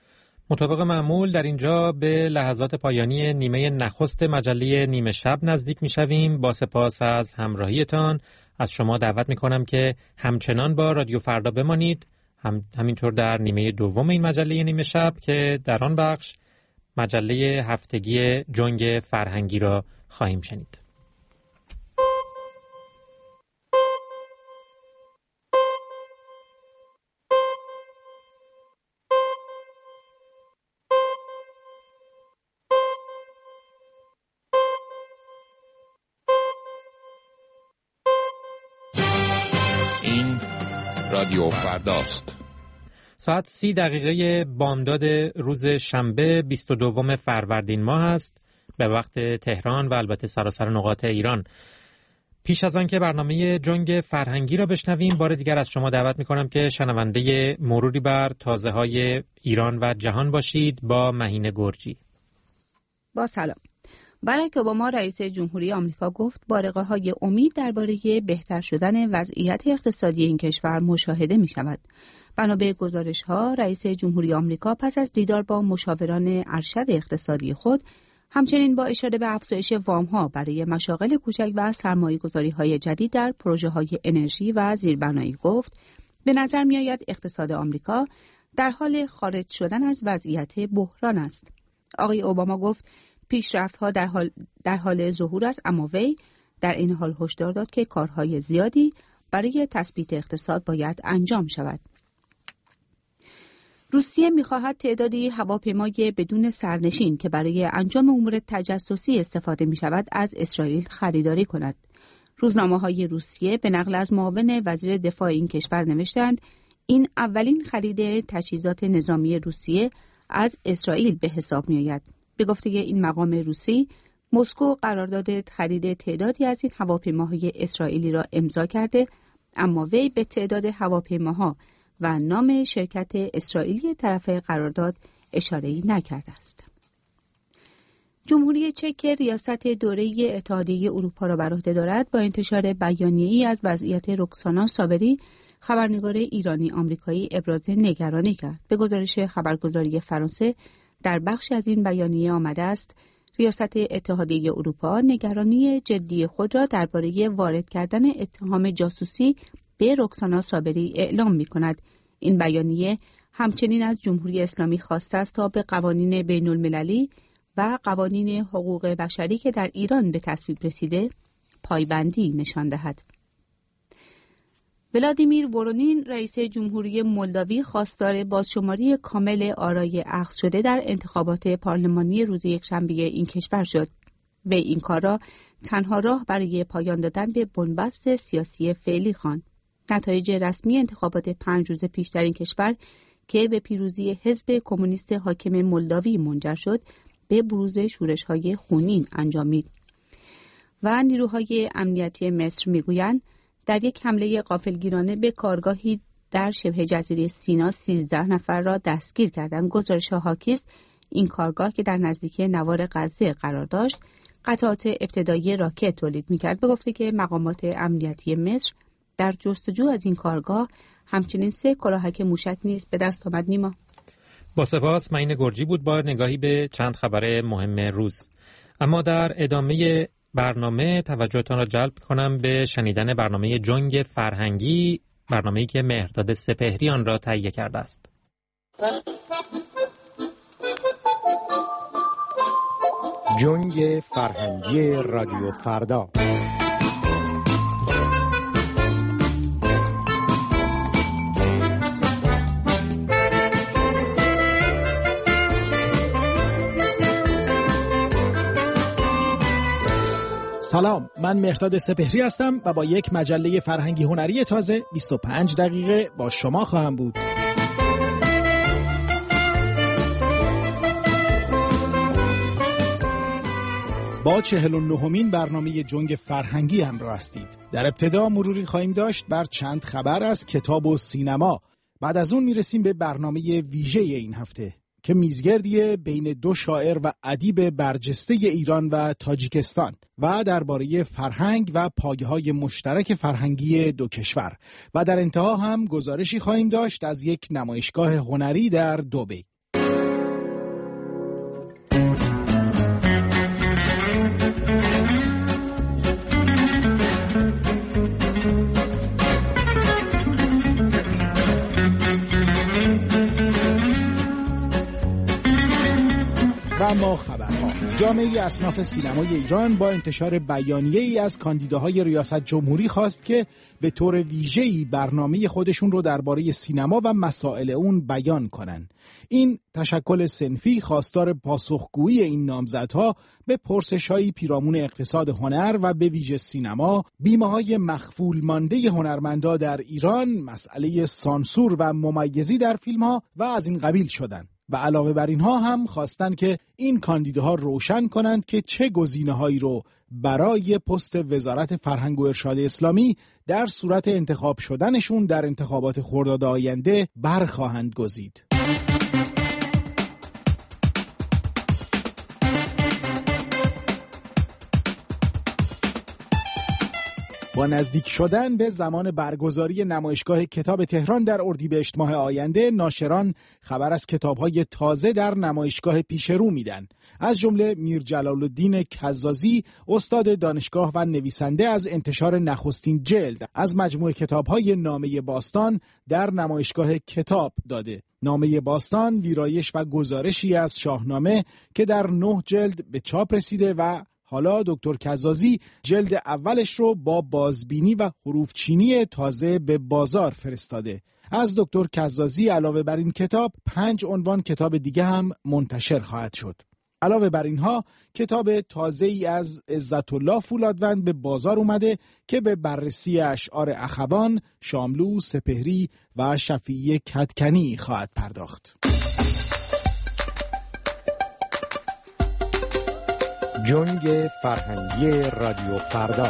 مطابق معمول در اینجا به لحظات پایانی نیمه نخست مجله نیمه شب نزدیک می‌شویم. با سپاس از همراهیتان از شما دعوت می‌کنم که همچنان با رادیو فردا بمانید، هم همینطور در نیمه دوم این مجله نیمه شب که در آن بخش مجله هفتگی جنگ فرهنگی را خواهیم شنید. رادیو فرداست. ساعت سی دقیقه بامداد روز شنبه بیست و دوم فروردین ماه است به وقت تهران و البته سراسر نقاط ایران. پیش از آن که برنامه جنگ فرهنگی را بشنویم، بار دیگر از شما دعوت می‌کنم که شنونده مروری بر تازه‌های ایران و جهان باشید با مهین گرجی. با سلام. باراک اوباما رئیس جمهوری آمریکا گفت بارقه‌های امید درباره بهتر شدن وضعیت اقتصادی این کشور مشاهده می‌شود. بنا به گزارش‌ها، رئیس جمهوری آمریکا پس از دیدار با مشاوران ارشد اقتصادی خود، همچنین با اشاره به افزایش وام‌ها برای مشاغل کوچک و سرمایه‌گذاری‌های جدید در پروژه‌های انرژی و زیربنایی گفت: به نظر می‌آید اقتصاد آمریکا در حال خارج شدن از وضعیت بحران است. آقای اوباما گفت پیشرفت‌ها در حال در حال ظهور است، اما وی در این حال هشدار داد که کارهای زیادی برای تثبیت اقتصاد باید انجام شود. روسیه می‌خواهد تعدادی هواپیمای بدون سرنشین که برای انجام امور تجسسی استفاده می‌شود از اسرائیل خریداری کند. روزنامه‌های روسیه به نقل از معاون وزیر دفاع این کشور نوشتند این اولین خرید تجهیزات نظامی روسیه از اسرائیل به حساب می‌آید. به گفته این مقام روسی، مسکو قرارداد خرید تعدادی از این هواپیماهای اسرائیلی را امضا کرده، اما وی به تعداد هواپیماها و نام شرکت اسرائیلی طرف قرارداد اشاره‌ای نکرده است. جمهوری چک ریاست دوره اتحادیه اروپا را بر عهده دارد. با انتشار بیانیه‌ای از وضعیت رکسانا صابری، خبرنگار ایرانی آمریکایی ابراز نگرانی کرد. به گزارش خبرگزاری فرانسه، در بخش از این بیانیه آمده است ریاست اتحادیه اروپا نگرانی جدی خود را درباره وارد کردن اتهام جاسوسی به رکسانا صابری اعلام می کند. این بیانیه همچنین از جمهوری اسلامی خواسته است تا به قوانین بین المللی و قوانین حقوق بشری که در ایران به تصویب رسیده پایبندی نشان دهد. ولادیمیر وورونین رئیس جمهوری مولداوی خواستار بازشماری کامل آرای اخذ شده در انتخابات پارلمانی روز یکشنبه این کشور شد. وی این کار را تنها راه برای پایان دادن به بنبست سیاسی فعلی خواند. نتایج رسمی انتخابات پنج روز پیش در این کشور که به پیروزی حزب کمونیست حاکم مولداوی منجر شد، به بروز شورش‌های خونین انجامید. و نیروهای امنیتی مصر میگویند در یک حمله غافلگیرانه به کارگاهی در شبه جزیره سینا سیزده نفر را دستگیر کردند. گزارش‌ها حاکی است این کارگاه که در نزدیکی نوار غزه قرار داشت، قطعات ابتدایی راکت تولید می‌کرد. به گفته که مقامات امنیتی مصر در جستجو از این کارگاه همچنین سه کلاهک موشک نیز به دست آمد. نیما با سپاس. مهین گرجی بود با نگاهی به چند خبر مهم روز. اما در ادامه برنامه توجهتان را جلب کنم به شنیدن برنامه جنگ فرهنگی، برنامه‌ای که مهرداد سپهری آن را تهیه کرده است. جنگ فرهنگی رادیو فردا. سلام، من مهرداد سپهری هستم و با یک مجله فرهنگی هنری تازه بیست و پنج دقیقه با شما خواهم بود. با چهل و نهمین برنامه جنگ فرهنگی همراه هستید. در ابتدا مروری خواهیم داشت بر چند خبر از کتاب و سینما. بعد از اون میرسیم به برنامه ویژه این هفته که میزگردی بین دو شاعر و ادیب برجسته ایران و تاجیکستان و درباره فرهنگ و پایه‌های مشترک فرهنگی دو کشور، و در انتها هم گزارشی خواهیم داشت از یک نمایشگاه هنری در دبی. جامعه اصناف سینمای ایران با انتشار بیانیه‌ای از کاندیداهای ریاست جمهوری خواست که به طور ویژه‌ای برنامه خودشون رو درباره سینما و مسائل اون بیان کنن. این تشکل صنفی خواستار پاسخگویی این نامزدها به پرسش‌های پیرامون اقتصاد هنر و به ویژه سینما، بیمه‌های مخفول مانده هنرمندا در ایران، مسئله سانسور و ممیزی در فیلم‌ها و از این قبیل شدند. و علاوه بر اینها هم خواستن که این کاندیداها روشن کنند که چه گزینه‌هایی رو برای پست وزارت فرهنگ و ارشاد اسلامی در صورت انتخاب شدنشون در انتخابات خرداد آینده برخواهند گزید. با نزدیک شدن به زمان برگزاری نمایشگاه کتاب تهران در اردیبهشت ماه آینده، ناشران خبر از کتاب‌های تازه در نمایشگاه پیش رو میدن. از جمله میر جلال الدین کزازی، استاد دانشگاه و نویسنده، از انتشار نخستین جلد از مجموعه کتاب‌های نامه باستان در نمایشگاه کتاب داده. نامه باستان ویرایش و گزارشی از شاهنامه که در نه جلد به چاپ رسیده و حالا دکتر کزازی جلد اولش رو با بازبینی و حروفچینی تازه به بازار فرستاده. از دکتر کزازی علاوه بر این کتاب پنج عنوان کتاب دیگه هم منتشر خواهد شد. علاوه بر اینها کتاب تازه‌ای از عزت الله فولادوند به بازار اومده که به بررسی اشعار اخوان، شاملو، سپهری و شفیعی کدکنی خواهد پرداخت. جنگ فرهنگی رادیو فردا.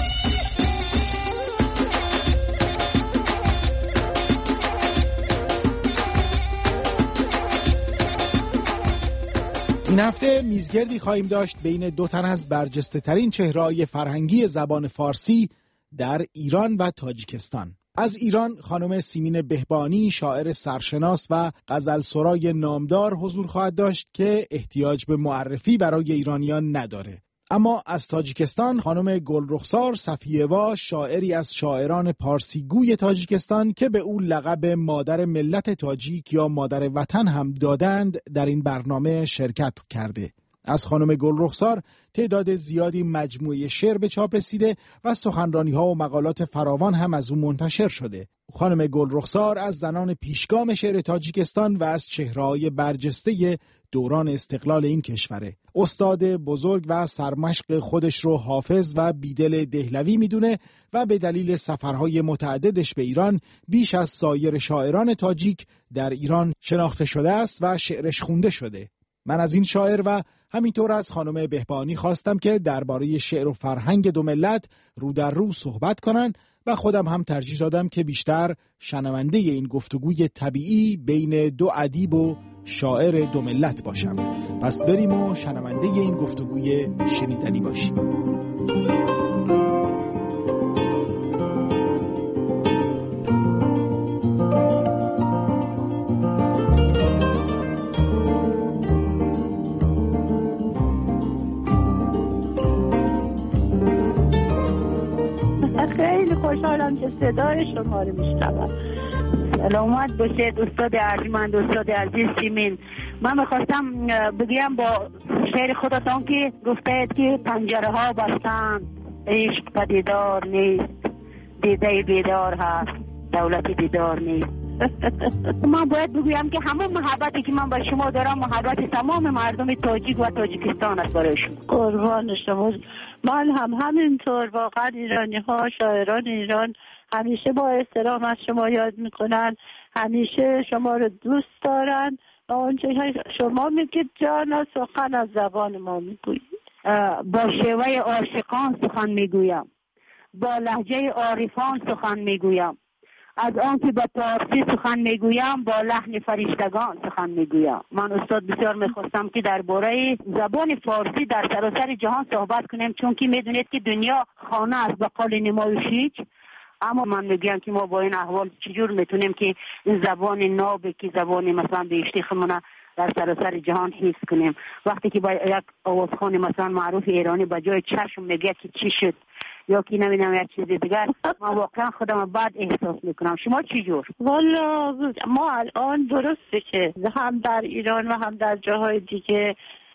این هفته میزگردی خواهیم داشت بین دو تن از برجسته ترین چهره‌های فرهنگی زبان فارسی در ایران و تاجیکستان. از ایران خانم سیمین بهبانی، شاعر سرشناس و غزلسرای نامدار حضور خواهد داشت که احتیاج به معرفی برای ایرانیان نداره. اما از تاجیکستان خانم گلرخسار صفیه‌وا، شاعری از شاعران پارسیگوی تاجیکستان که به او لقب مادر ملت تاجیک یا مادر وطن هم دادند، در این برنامه شرکت کرده. از خانم گلرخسار تعداد زیادی مجموعه شعر به چاپ رسیده و سخنرانی‌ها و مقالات فراوان هم از او منتشر شده. خانم گلرخسار از زنان پیشگام شعر تاجیکستان و از چهره‌های برجسته دوران استقلال این کشوره. استاد بزرگ و سرمشق خودش رو حافظ و بیدل دهلوی میدونه و به دلیل سفرهای متعددش به ایران بیش از سایر شاعران تاجیک در ایران شناخته شده است و شعرش خونده شده. من از این شاعر و همینطور از خانم بهبانی خواستم که درباره شعر و فرهنگ دو ملت رو در رو صحبت کنن و خودم هم ترجیح دادم که بیشتر شنونده این گفتگوی طبیعی بین دو ادیب و شاعر دو ملت باشم. پس بریم و شنونده این گفتگوی شنیدنی باشیم. خیلی خوشحالم که صدای شما رو میشنوم. سلامت باشید استاد ارجمند، استاد عزیز سیمین. من میخواستم بگم با شعر خودتون که گفتید که پنجره ها بستن، عشق پدیدار نیست، دیده بیدار هست، دولت بیدار نیست. من باید بگویم که همون محبتی که من با شما دارم محبت تمام مردم تاجیک و تاجیکستان است برای شما. قربان شما. من هم همینطور. واقعا ایرانی ها، شاعران ایران همیشه با احترام از شما یاد میکنن، همیشه شما رو دوست دارن و اونچه شما میگید جان سخن از زبان ما میگویید. با شیوه عاشقان سخن میگویم، با لهجه عارفان سخن میگویم، از آن که به فارسی سخن میگویم با لحن فرشتگان سخن میگویم. من استاد بسیار میخواستم که درباره زبان فارسی در سراسر جهان صحبت کنیم، چون که میدونید که دنیا خانه است به قول نمایشیچ. اما من میگم که ما با این احوال چجور میتونیم که این زبان ناب که زبان مثلا بیشتی خمونه در سراسر جهان حفظ کنیم. وقتی که با یک آوازخوان مثلا معروف ایرانی با جای چشم میگه که چی شد یا که نمیدونم یک چیزی دیگر، من واقعا خودم بعد احساس میکنم. شما چی جور؟ والا ما الان درسته که هم در ایران و هم در جاهای دیگه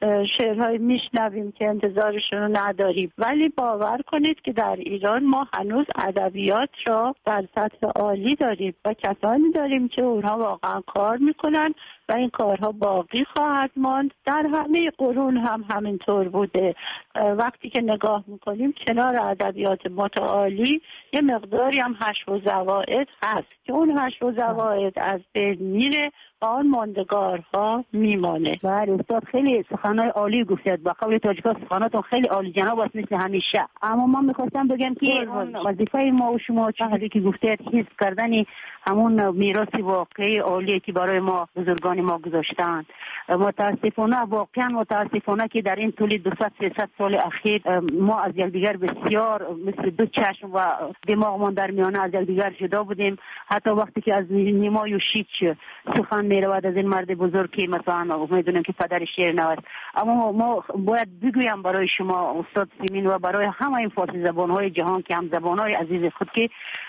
شعرهای میشنویم که انتظارشون رو نداریم، ولی باور کنید که در ایران ما هنوز ادبیات را در سطح عالی داریم و کسانی داریم که اونها واقعا کار میکنن و این کارها باقی خواهد ماند. در همه قرون هم همینطور بوده. وقتی که نگاه میکنیم کنار ادبیات متعالی یه مقداری هم حشو و زوائد هست که اون حشو و زوائد از بین میره و آن ماندگارها میمانه. بله استاد خیلی سخنای عالی گفتید. با قول تاجیکا سخناتون خیلی عالی جناب است مثل همیشه. اما من میخواستم بگم که وظیفه ما و شما چیزی که گفتید حفظ کردن همون میراث واقعی عالی که برای ما بزرگان ما گذاشتن. متاسفانه واقعا متاسفانه که در این طول دویست سیصد سال اخیر ما از یکدیگر بسیار مثل دو چشم و دماغمان در میانه از یکدیگر جدا بودیم. حتی وقتی که از نیمای و شیچ سخن میرود از این مرد بزرگ که مثلا میدونم که پدر شعر نوست، اما ما باید بگویم برای شما استاد سیمین و برای همه این فارسی زبانهای جهان که هم زبانهای عزیز خود که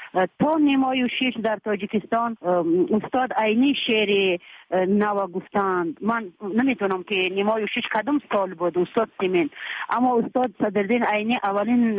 تا نیمای و شیش در تاجیکستان استاد عینی شعر نو گفتند. من نمیتونم که نیمای و شیش کدام سال بود استاد سیمین، اما استاد صدرالدین عینی اولین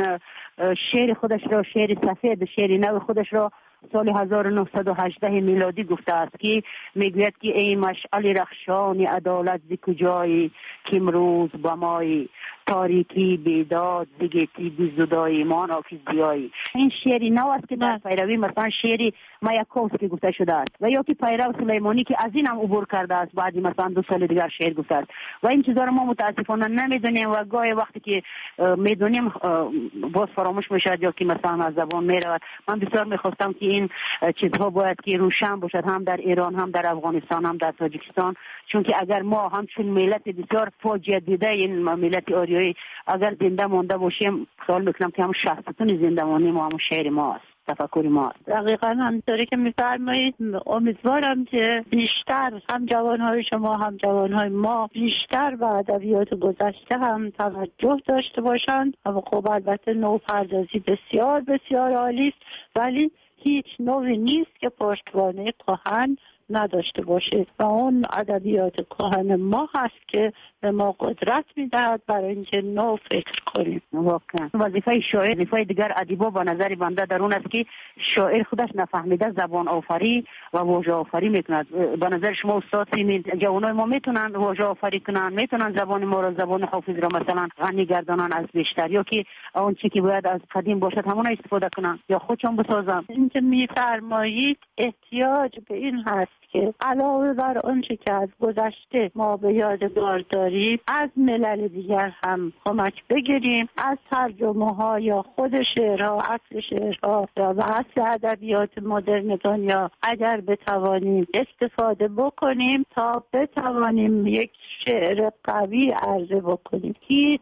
شعر خودش را، شعر سفید، شعر نو خودش را سال هزار و نهصد و هجده میلادی گفته است که میگوید که ای مشعل رخشان عدالت ز کجایی که امروز با مای تاریکی بیداد زگیتی بی زدایی مان آفیز بیایی. این شعری نو است که در پیروی مثلا شعری مایاکوفسکی گفته شده است و یا که پیرو سلیمانی که از این هم عبور کرده است بعدی مثلا دو سال دیگر شعر گفته است و این چیزا رو ما متاسفانه نمیدونیم و گاهی وقتی که میدونیم باز فراموش میشه یا که مثلا از زبان میرود. من بسیار میخواستم که این چیزها باید که روشن باشد هم در ایران هم در افغانستان هم در تاجیکستان، چون که اگر ما همچون ملت بسیار فاجعه دیده این ملت آریایی اگر زنده مانده باشیم خیال میکنم که همون شخصیتون زندگانی ما همون شعر ما است، تفکر ما است. دقیقاً همونطوری که میفرمایید امیدوارم که بیشتر هم جوانهای شما هم جوانهای ما بیشتر به ادبیات گذشته هم توجه داشته باشند. و خب البته نوپردازی بسیار بسیار عالی است، ولی هیچ نوعی نیست که پشتوانه کهن نداشته باشه و اون ادبیات کهن ما هست که به ما قدرت میدهد برای اینکه نو فکر کنیم. واقعا وظیفه شاعر وظیفه دیگر ادیبا به نظر بنده در اون است که شاعر خودش نفهمیده زبان آفری و واژه آفری میکند. به نظر شما استاد سیمین جوانای ما میتونن واژه آفری کنن، میتونن زبان ما را، زبان حافظ را مثلا غنی گردانن از بیشتر، یا که اون چیزی که باید از قدیم باشد همون استفاده کنن یا خودشون بسازن؟ اینکه میفرمایید احتیاج به این هست که علاوه بر آنچه که از گذشته ما به یادگار داریم از ملل دیگر هم کمک بگیریم، از ترجمه ها یا خود شعرها، اصل شعرها و اصل ادبیات مدرن دنیا اگر بتوانیم استفاده بکنیم تا بتوانیم یک شعر قوی عرضه بکنیم. هیچ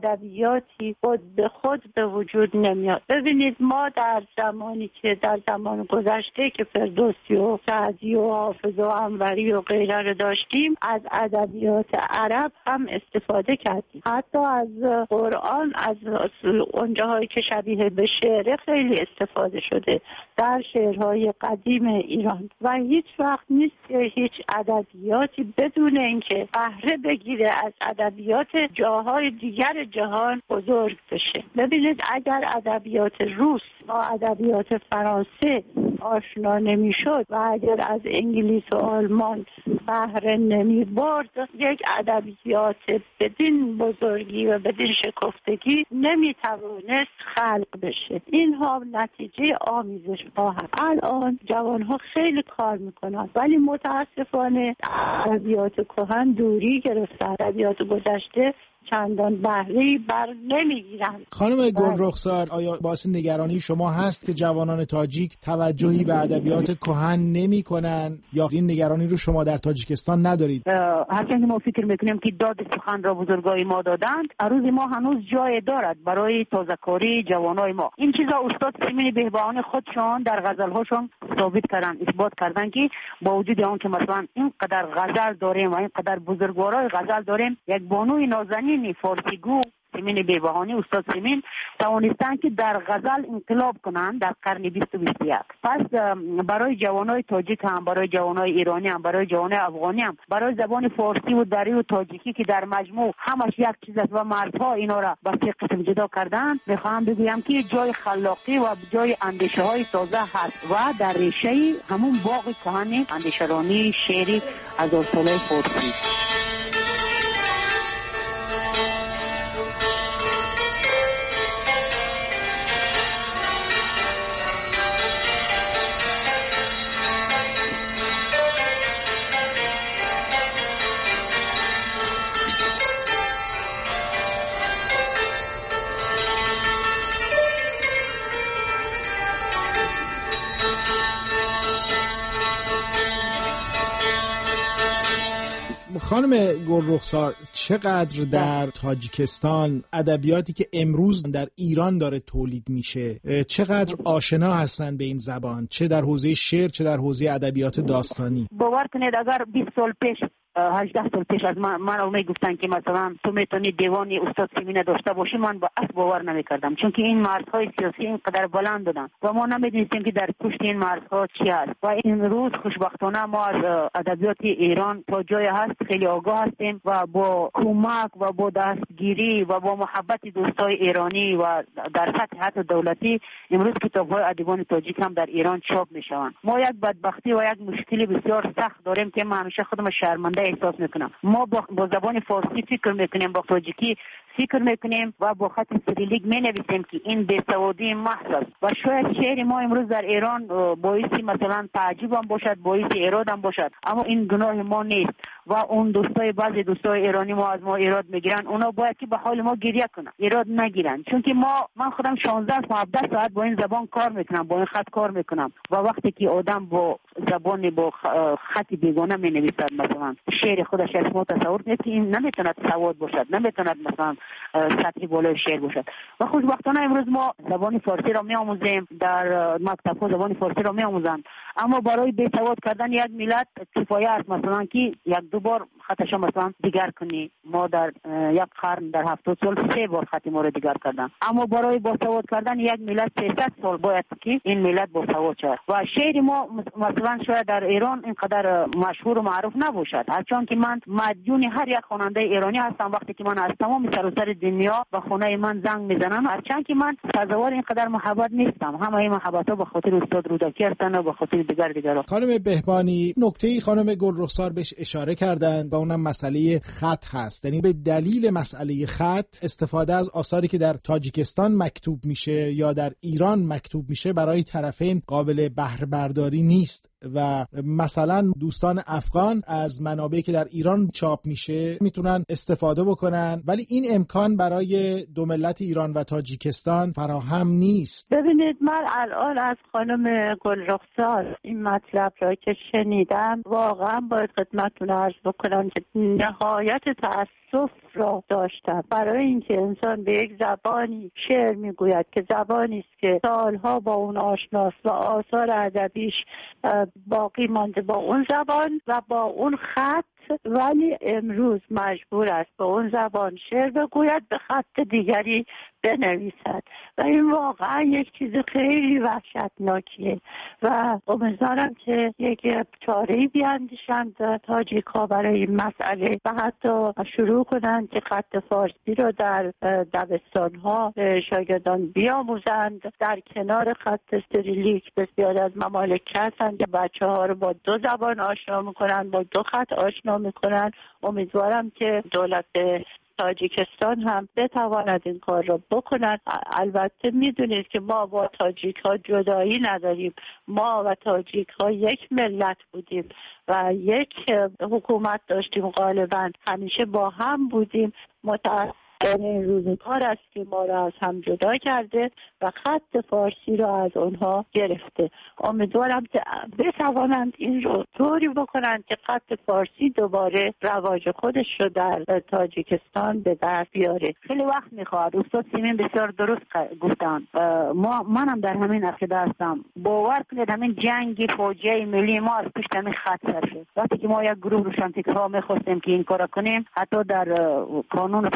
ادبیاتی خود به خود به وجود نمیاد. ببینید ما در زمانی که در زمان گذشته که فردوسی و سعدی و حافظ و انوری و غیره رو داشتیم از ادبیات عرب هم استفاده کردیم، حتی از قرآن، از اونجاهایی که شبیه به شعر خیلی استفاده شده در شعرهای قدیم ایران و هیچ وقت نیست که هیچ ادبیاتی بدون اینکه بهره بگیره از ادبیات جاهای دیگر جهان بزرگ بشه. ببینید اگر ادبیات روس با ادبیات فرانسه آشنا نمیشد و اگر از انگلیس و آلمان بهره نمی برد یک ادبیات بدین بزرگی و بدین شکفتگی نمی توانست خلق بشه. این ها نتیجه آمیزش ها هست. الان جوان ها خیلی کار میکنن ولی متاسفانه ادبیات کهن دوری گرفتن، ادبیات گذشته چندان بهره‌ای بر نمیگیرن. خانم گلرخسار، آیا باعث نگرانی شما هست که جوانان تاجیک توجهی به ادبیات کهن نمی‌کنن یا این نگرانی رو شما در تاجیکستان ندارید؟ هرچند ما فکر میکنیم که داد سخن را بزرگای ما دادند، روز ما هنوز جای دارد برای تازه‌کاری جوانای ما. این چیزا استاد سیمین بهبهانی خودشان در غزل‌هاشون ثابت کردن، اثبات کردن که با وجود آن که مثلا اینقدر غزل داریم و اینقدر بزرگوارای غزل داریم، یک بانوی نازنین فارسیگو سیمین بیبهانی استاد سیمین توانستن که در غزل انقلاب کنند در قرن بیست و بیست و یک. پس برای جوانای تاجیک هم، برای جوانای ایرانی هم، برای جوانای افغانی هم، برای زبان فارسی و دری و تاجیکی که در مجموع همش یک چیز است و مردها اینا را به سه قسم جدا کردن، میخوام بگویم که جای خلاقی و جای اندیشه های تازه هست و در ریشه همون باغ کهن اندیشرانی شعری هزار ساله فارسی. خانم گلرخسار، چقدر در تاجیکستان ادبیاتی که امروز در ایران داره تولید میشه چقدر آشنا هستن به این زبان، چه در حوزه شعر چه در حوزه ادبیات داستانی؟ باور کنید اگر بیست سال پیش هجده سال پیش از من من می گفتن که مثلا تو میتونی دیوان استاد سیمین داشته باشی، من با اصل باور نمیکردم، چون که این مرزهای سیاسی اینقدر بلند بودن و ما نمیدونستیم که در پشت این مرزها چی است. و این روز خوشبختانه ما از ادبیات ایران تا جای هست خیلی آگاه هستیم و با کمک و با دستگیری و با محبت دوستای ایرانی و در سطح حتی دولتی امروز کتاب‌های ادیبان تاجیک هم در ایران چاپ میشوند. ما یک بدبختی و یک مشکلی بسیار سخت داریم که من همیشه خودم شرمنده احساس میکنم. ما با, با زبان فارسی فکر میکنیم، با تاجیکی فکر میکنیم و با خط سریلیک مینویسیم که این بیسوادی محض است و شاید شعر ما امروز در ایران باعث مثلا تعجب هم باشد، باعث ایراد هم باشد، اما این گناه ما نیست و اون دوستای بعضی دوستای ایرانی ما از ما ایراد میگیرن، اونا باید که به حال ما گریه کنن، ایراد نگیرن، چون که ما من خودم شانزده هفده ساعت با این زبان کار میکنم، با این خط کار میکنم و وقتی که آدم با زبان با خط بیگانه مینویسد مثلا شعر خودش از ما تصور کنید که این نمیتونه سواد باشد، نمیتونه مثلا سطح بالای شعر باشد. و خوشبختانه امروز ما زبان فارسی را میآموزیم، در مکتب‌ها زبان فارسی را میآموزند، اما برای بی‌سواد کردن یک ملت کفایه است مثلا که یک دو بار خطش مثلا دیگر کنی. ما در یک قرن در هفتاد سال سه بار خط ما را دیگر کردن، اما برای باسواد کردن یک ملت سیصد سال باید که این ملت باسواد شود. و شعر ما مثلا شاید در ایران اینقدر مشهور و معروف نباشد، هرچند که من مدیون هر یک خواننده ایرانی هستم. وقتی که من از تمام سراسر دنیا به خانه من زنگ میزنن، هرچند که من سزاوار اینقدر محبت نیستم، همه این محبت ها به خاطر استاد رودکی هستن و به خاطر دیگر دیگر. خانم بهبانی، نکته‌ای خانم گلرخسار بهش اشاره کردن و اونم مسئله خط هست، یعنی به دلیل مسئله خط استفاده از آثاری که در تاجیکستان مکتوب میشه یا در ایران مکتوب میشه برای طرفین قابل بهره برداری نیست و مثلا دوستان افغان از منابعی که در ایران چاپ میشه میتونن استفاده بکنن، ولی این امکان برای دو ملت ایران و تاجیکستان فراهم نیست. ببینید، من الان از خانم گلرخسار این مطلب را که شنیدم واقعا باید خدمتتون عرض بکنم که نهایت تأسف را داشتم برای اینکه انسان به یک زبانی شعر میگوید که زبانی است که سالها با اون آشناست و آثار ادبیش باقی مانده با اون زبان و با اون خط، ولی امروز مجبور است با اون زبان شعر بگوید، به خط دیگری بنویسد و این واقعا یک چیز خیلی وحشتناکیه و امیدوارم که یک چاره‌ای بیاندیشند تاجیک ها برای این مسئله و حتی شروع کنند که خط فارسی رو در دبستان ها شاگردان بیاموزند. در کنار خط سریلیک بسیار از ممالک هستند که بچه ها رو با دو زبان آشنا میکنن، با دو خط آشنا میکنن. امیدوارم که دولت تاجیکستان هم بتواند این کار را بکند. البته میدونید که ما با تاجیک ها جدایی نداریم، ما و تاجیک ها یک ملت بودیم و یک حکومت داشتیم، غالبا همیشه با هم بودیم. متاسفانه این روزگار است که ما را از هم جدا کرده و خط فارسی را از اونها گرفته. امیدوارم که بتوانند این رو طوری بکنند که خط فارسی دوباره رواج خودش رو در تاجیکستان به دست بیاره. خیلی وقت میخواد. استاد سیمین بسیار درست گفتن. ما منم در همین عقیده هستم. باور کنید همین جنگ فاجعه ملی ما از پشت همین خط سر شد. وقتی که ما یک گروه روشنفکرها میخواستیم که این کارا کنیم، حتی در قانون در قانون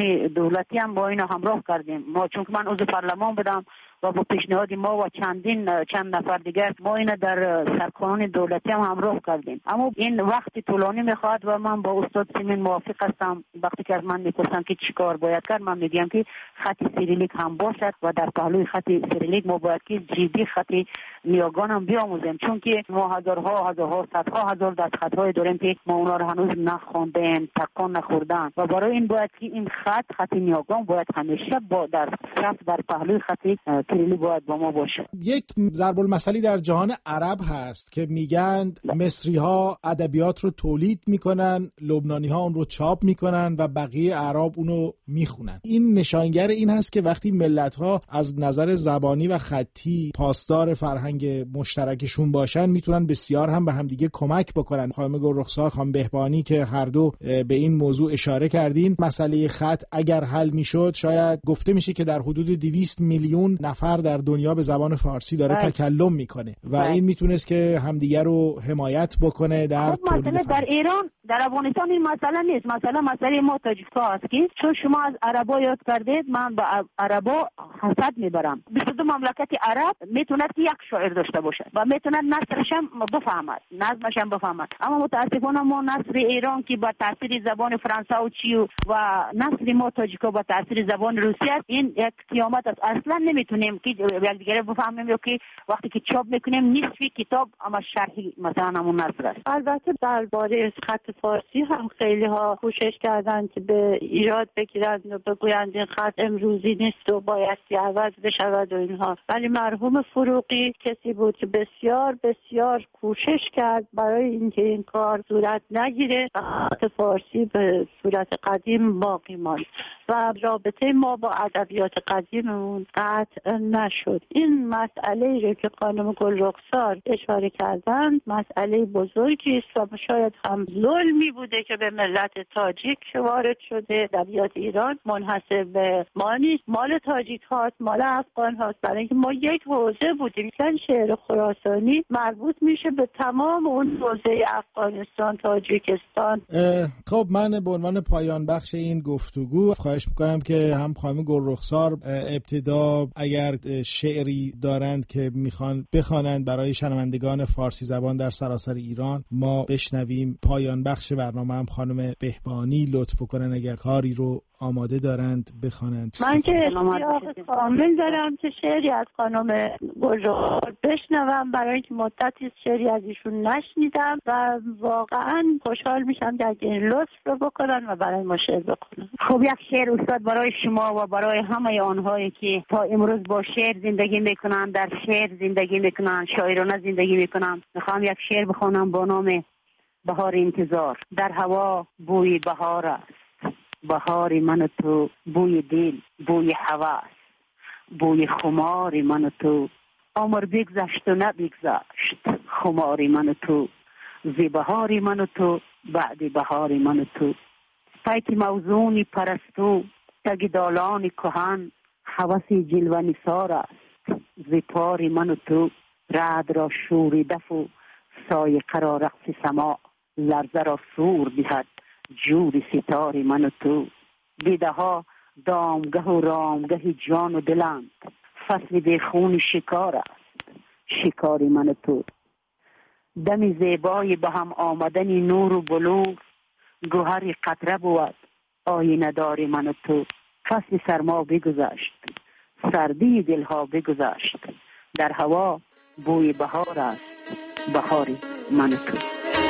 سرکاران دولتی هم با اینا همراه کردیم. ما چون که من عضو پارلمان بودم و با پیشنهاد ما و چندین چند نفر دیگر ما اینا در سرکاران دولتی هم همراه کردیم. اما این وقتی طولانی میخواد و من با استاد سیمین موافق هستم. وقتی که از من میپرسن که چی کار باید کرد، من میگم که خط سیریلیک هم باشد و در پهلوی خط سیریلیک ما باید که جدی خط نیاگان هم بیاموزیم، چون که ما هزارها هزارها صدها هزار دستخطهای داریم که ما اونا رو هنوز نخوندیم، تکان نخوردن و برای این باید که این خط خط نیاگان باید همیشه با در صف در پهلوی خط سیریلیک باید با ما باشه. یک ضرب المثلی در جهان عرب هست که میگن مصری ها ادبیات رو تولید میکنن، لبنانی ها اون رو چاپ میکنن و بقیه اعراب اونو میخونن. این نشانگر این هست که وقتی ملت ها از نظر زبانی و خطی پاسدار فرهنگ مشترکشون باشن میتونن بسیار هم به همدیگه کمک بکنن. خانم گلرخسار، خانم بهبانی که هر دو به این موضوع اشاره کردین، مسئله خط اگر حل میشد شاید گفته میشه که در حدود دویست میلیون نفر در دنیا به زبان فارسی داره باید. تکلم میکنه و باید. این میتونست که همدیگه رو حمایت بکنه در خب مسئله در ایران در افغانستان این مسئله نیست. مسئله مسئله ما تاجیک‌ها است که چون شما از عربا یاد کردید، من با عربا حسد میبرم. بیست و دو مملکت عرب میتوند که یک شاعر داشته باشه و میتوند نثرش هم بفهمد، نظمش هم بفهمد. اما متاسفانه ما نثر ایران که با تاثیر زبان فرانسه و چی و نثر ما تاجیک‌ها با تاثیر زبان روسی است، این یک قیامت است. اصلا نمیتونیم که یکدیگر بفهمیم، یا که وقتی که چاپ میکنیم نصفی کتاب اما شرحی مثلا همون نثر است. البته درباره خط فارسی هم خیلی ها کوشش کردن که به ایراد بگیرند و بگویند این خط امروزی نیست و باید عوض بشود و اینها، ولی مرحوم فروغی کسی بود که بسیار بسیار کوشش کرد برای اینکه این کار صورت نگیره و خط فارسی به صورت قدیم باقی ماند و رابطه ما با ادبیات قدیممون قطع نشد. این مسئله رو که خانم گلرخسار اشاره کردند مسئله بزرگی است و شاید هم ظلمی بوده که به ملت تاجیک وارد شده. ادبیات ایران منحصر به ما نیست، مال تاجیک هاست، مال افغان هاست، برای اینکه ما یک حوزه بودیم. مثلا شعر خراسانی مربوط میشه به تمام اون حوزه افغانستان، تاجیکستان. خب من به عنوان پایان بخش این گفتگو خواهش میکنم که هم خانم گلرخسار ابتدا اگر شعری دارند که میخوان بخوانند برای شنوندگان فارسی زبان در سراسر ایران ما بشنویم. پایان بخش برنامه هم خانم بهبانی لطف کنن اگر کاری رو آماده دارند بخوانند. من که اشتیاق کامل دارم که شعری از خانم گلرخسار بشنوم، برای اینکه مدتی شعری از ایشون نشنیدم و واقعا خوشحال میشم که اگه این لطف رو بکنن و برای ما شعر بکنن. خب یک شعر استاد برای شما و برای همه آنهایی که تا امروز با شعر زندگی میکنن، در شعر زندگی میکنن، شاعرانه زندگی میکنن. میخوام یک شعر بخونم با نام بهار انتظار. در هوا بوی بهار است، بهار من و تو، بوی دل، بوی هوس، بوی خمار من و تو. عمر بگذشت و نبگذشت خمار من و تو، زی بهار من و تو، بعد بهار من و تو. پیک موزونی پرستو، تگ دالان کهن، هوسی جلوه نثار است زی پار من و تو. رعد را شوری دف و سایه قرار رقص سما، لرزه را سور دهد جور ستار من و تو. دیده ها دامگه و رامگه جان و دلند، فصل بیخون شکار است شکار من و تو. دم زیبای به هم آمدن نور و بلور، گوهر قطره بود آینه دار من و تو. فصل سرما بگذشت، سردی دلها بگذشت، در هوا بوی بهار است بهاری من و تو.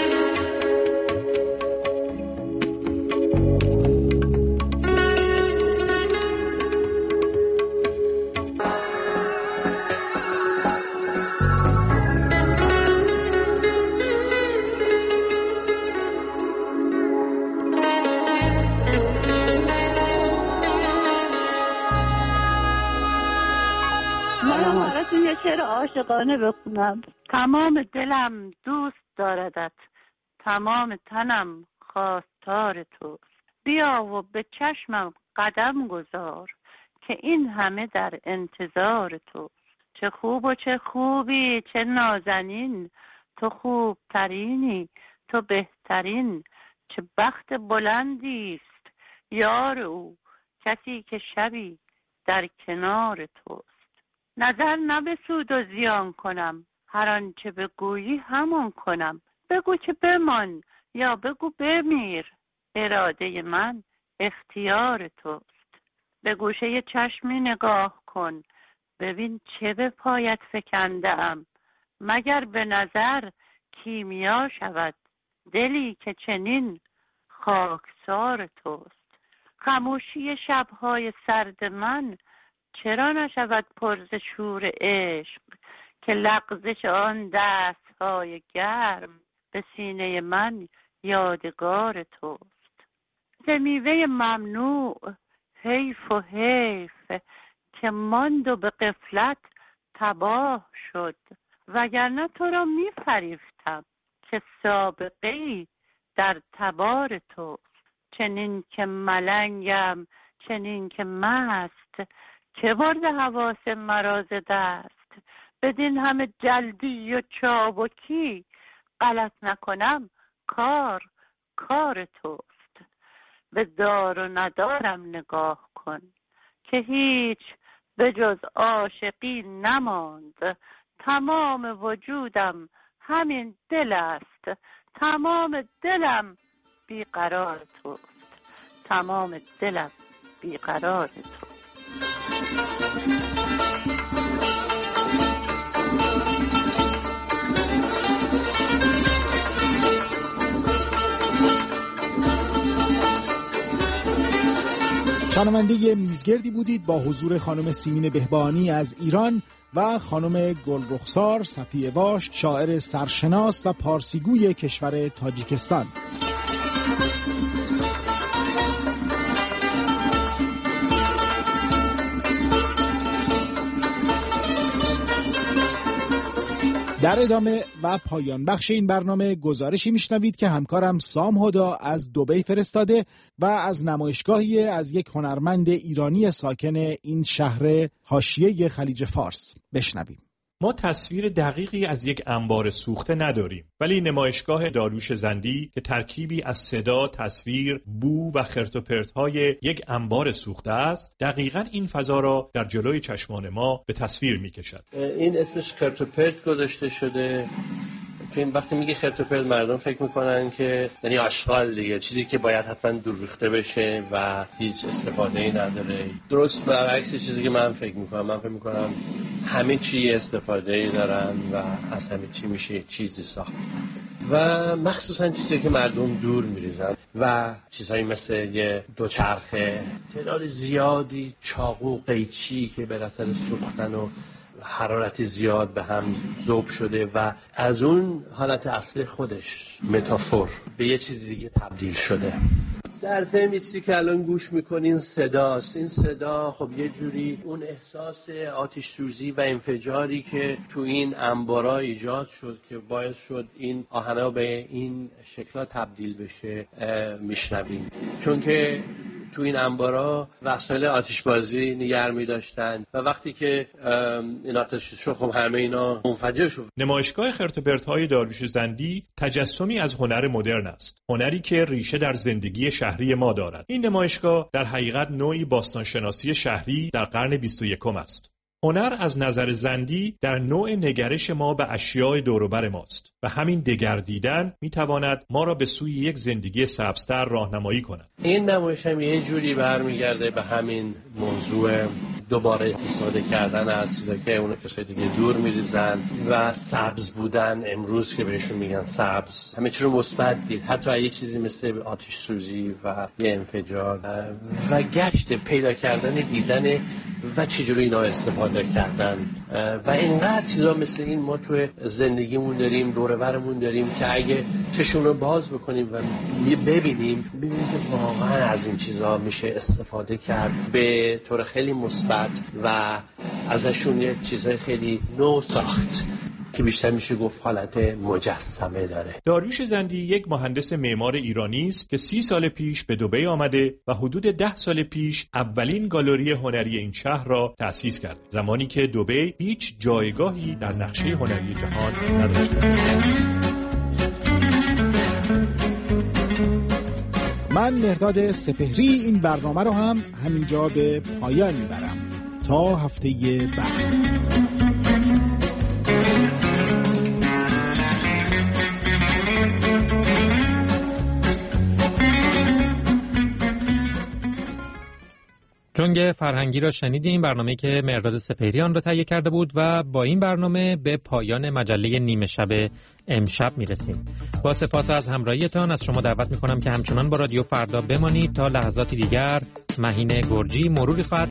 شعر عاشقانه بخونم. تمام دلم دوست داردت، تمام تنم خواستار تو. بیا و به چشمم قدم گذار، که این همه در انتظار تو. چه خوب و چه خوبی چه نازنین، تو خوب ترینی تو بهترین. چه بخت بلندی است یار او، کسی که شبی در کنار توست. نظر نه به سود و زیان کنم، هر آنچه بگویی همان کنم. بگو که بمان یا بگو بمیر، اراده من اختیار توست. به گوشه چشمی نگاه کن، ببین چه به پایت فکنده‌ام. مگر به نظر کیمیا شود دلی که چنین خاکسار توست. خاموشی شبهای سرد من چرا نشود پر ز شور عشق، که لغزش آن دستهای گرم به سینه من یادگار توست. ز میوه ممنوع حیف و حیف، که ماند و به غفلت تباه شد. وگرنه تو را می فریفتم، که سابقه‌ای در تبار توست. چنین که ملنگم چنین که مست، که برده حواس مرا ز دست. بدین همه جلدی و چابکی، غلط نکنم کار کار توست. به دار و ندارم نگاه کن، که هیچ به جز عاشقی نماند. تمام وجودم همین دل است، تمام دلم بیقرار توست. تمام دلم بیقرار توست. شنونده میزگردی بودید با حضور خانم سیمین بهبانی از ایران و خانم گلرخسار صفیه باش، شاعر سرشناس و پارسیگوی کشور تاجیکستان. در ادامه و پایان بخش این برنامه گزارشی میشنوید که همکارم سام هدا از دبی فرستاده و از نمایشگاهی از یک هنرمند ایرانی ساکن این شهر حاشیه خلیج فارس. بشنویم. ما تصویر دقیقی از یک انبار سوخته نداریم، ولی نمایشگاه داریوش زندی که ترکیبی از صدا، تصویر، بو و خرت و پرت‌های یک انبار سوخته است، دقیقاً این فضا را در جلوی چشمان ما به تصویر می‌کشد. این اسمش خرت و پرت گذاشته شده. چون وقتی میگه خرت و پرت مردم فکر میکنن که یعنی آشغال دیگه، چیزی که باید حتما دور ریخته بشه و هیچ استفاده‌ای نداره. درست برعکس چیزی که من فکر میکنم. من فکر میکنم همه چی استفاده‌ای دارن و از همه چی میشه چیزی ساخت و مخصوصا چیزی که مردم دور میریزن و چیزهایی مثل یه دوچرخه، تعداد زیادی چاقو قیچی که به اثر سوختن و حرارت زیاد به هم ذوب شده و از اون حالت اصلی خودش متافور به یه چیز دیگه تبدیل شده. در ضمن چیزی که الان گوش میکنین صداست. این صدا خب یه جوری اون احساس آتش سوزی و انفجاری که تو این انبارا ایجاد شد که باعث شد این آهنا به این شکل‌ها تبدیل بشه میشنویم. چون که تو این انبارا وسایل آتشبازی نگه می‌داشتن و وقتی که این آتش شد خب همه اینا منفجر شد. نمایشگاه خرت و پرت‌های داریوش زندی تجسمی از هنر مدرن است، هنری که ریشه در زندگی شهری ما دارد. این نمایشگاه در حقیقت نوعی باستانشناسی شهری در قرن بیست و یکم است. هنر از نظر زندی در نوع نگرش ما به اشیاء دور و بر ماست و همین دگردیدن میتواند ما را به سوی یک زندگی سبزتر راهنمایی کند. این نمایش هم یه جوری برمیگرده به همین موضوع دوباره استفاده کردن از چیزایی که اون کسای دیگه دور میریزن و سبز بودن امروز که بهشون میگن سبز. همه چی رو مثبت دید، حتی یه چیزی مثل آتش سوزی و یه انفجار و گشت پیدا کردن دیدن و چجوری اینا استفاده کردن و اینقدر چیزا مثل این ما تو زندگیمون داریم، دور و برمون داریم که اگه چشمون رو باز بکنیم و ببینیم ببینیم که واقعا از این چیزا میشه استفاده کرد به طور خیلی مثبت و ازشون یه چیزای خیلی نو ساخت که بیشتر میشه گفت حالت مجسمه داره. داریوش زندی یک مهندس معمار ایرانی است که سی سال پیش به دبی آمده و حدود ده سال پیش اولین گالری هنری این شهر را تأسیس کرد، زمانی که دبی هیچ جایگاهی در نقشه هنری جهان نداشته است. من مهرداد سپهری این برنامه رو هم همینجا به پایان میبرم تا هفته بعد. جنگ فرهنگی را شنیدیم، برنامه‌ای که مهرداد سپهریان را تهیه کرده بود و با این برنامه به پایان مجله نیمه شب امشب میرسیم. با سپاس از همراهیتان از شما دعوت میکنم که همچنان با رادیو فردا بمانید تا لحظاتی دیگر. مهین گرجی مروری خواهد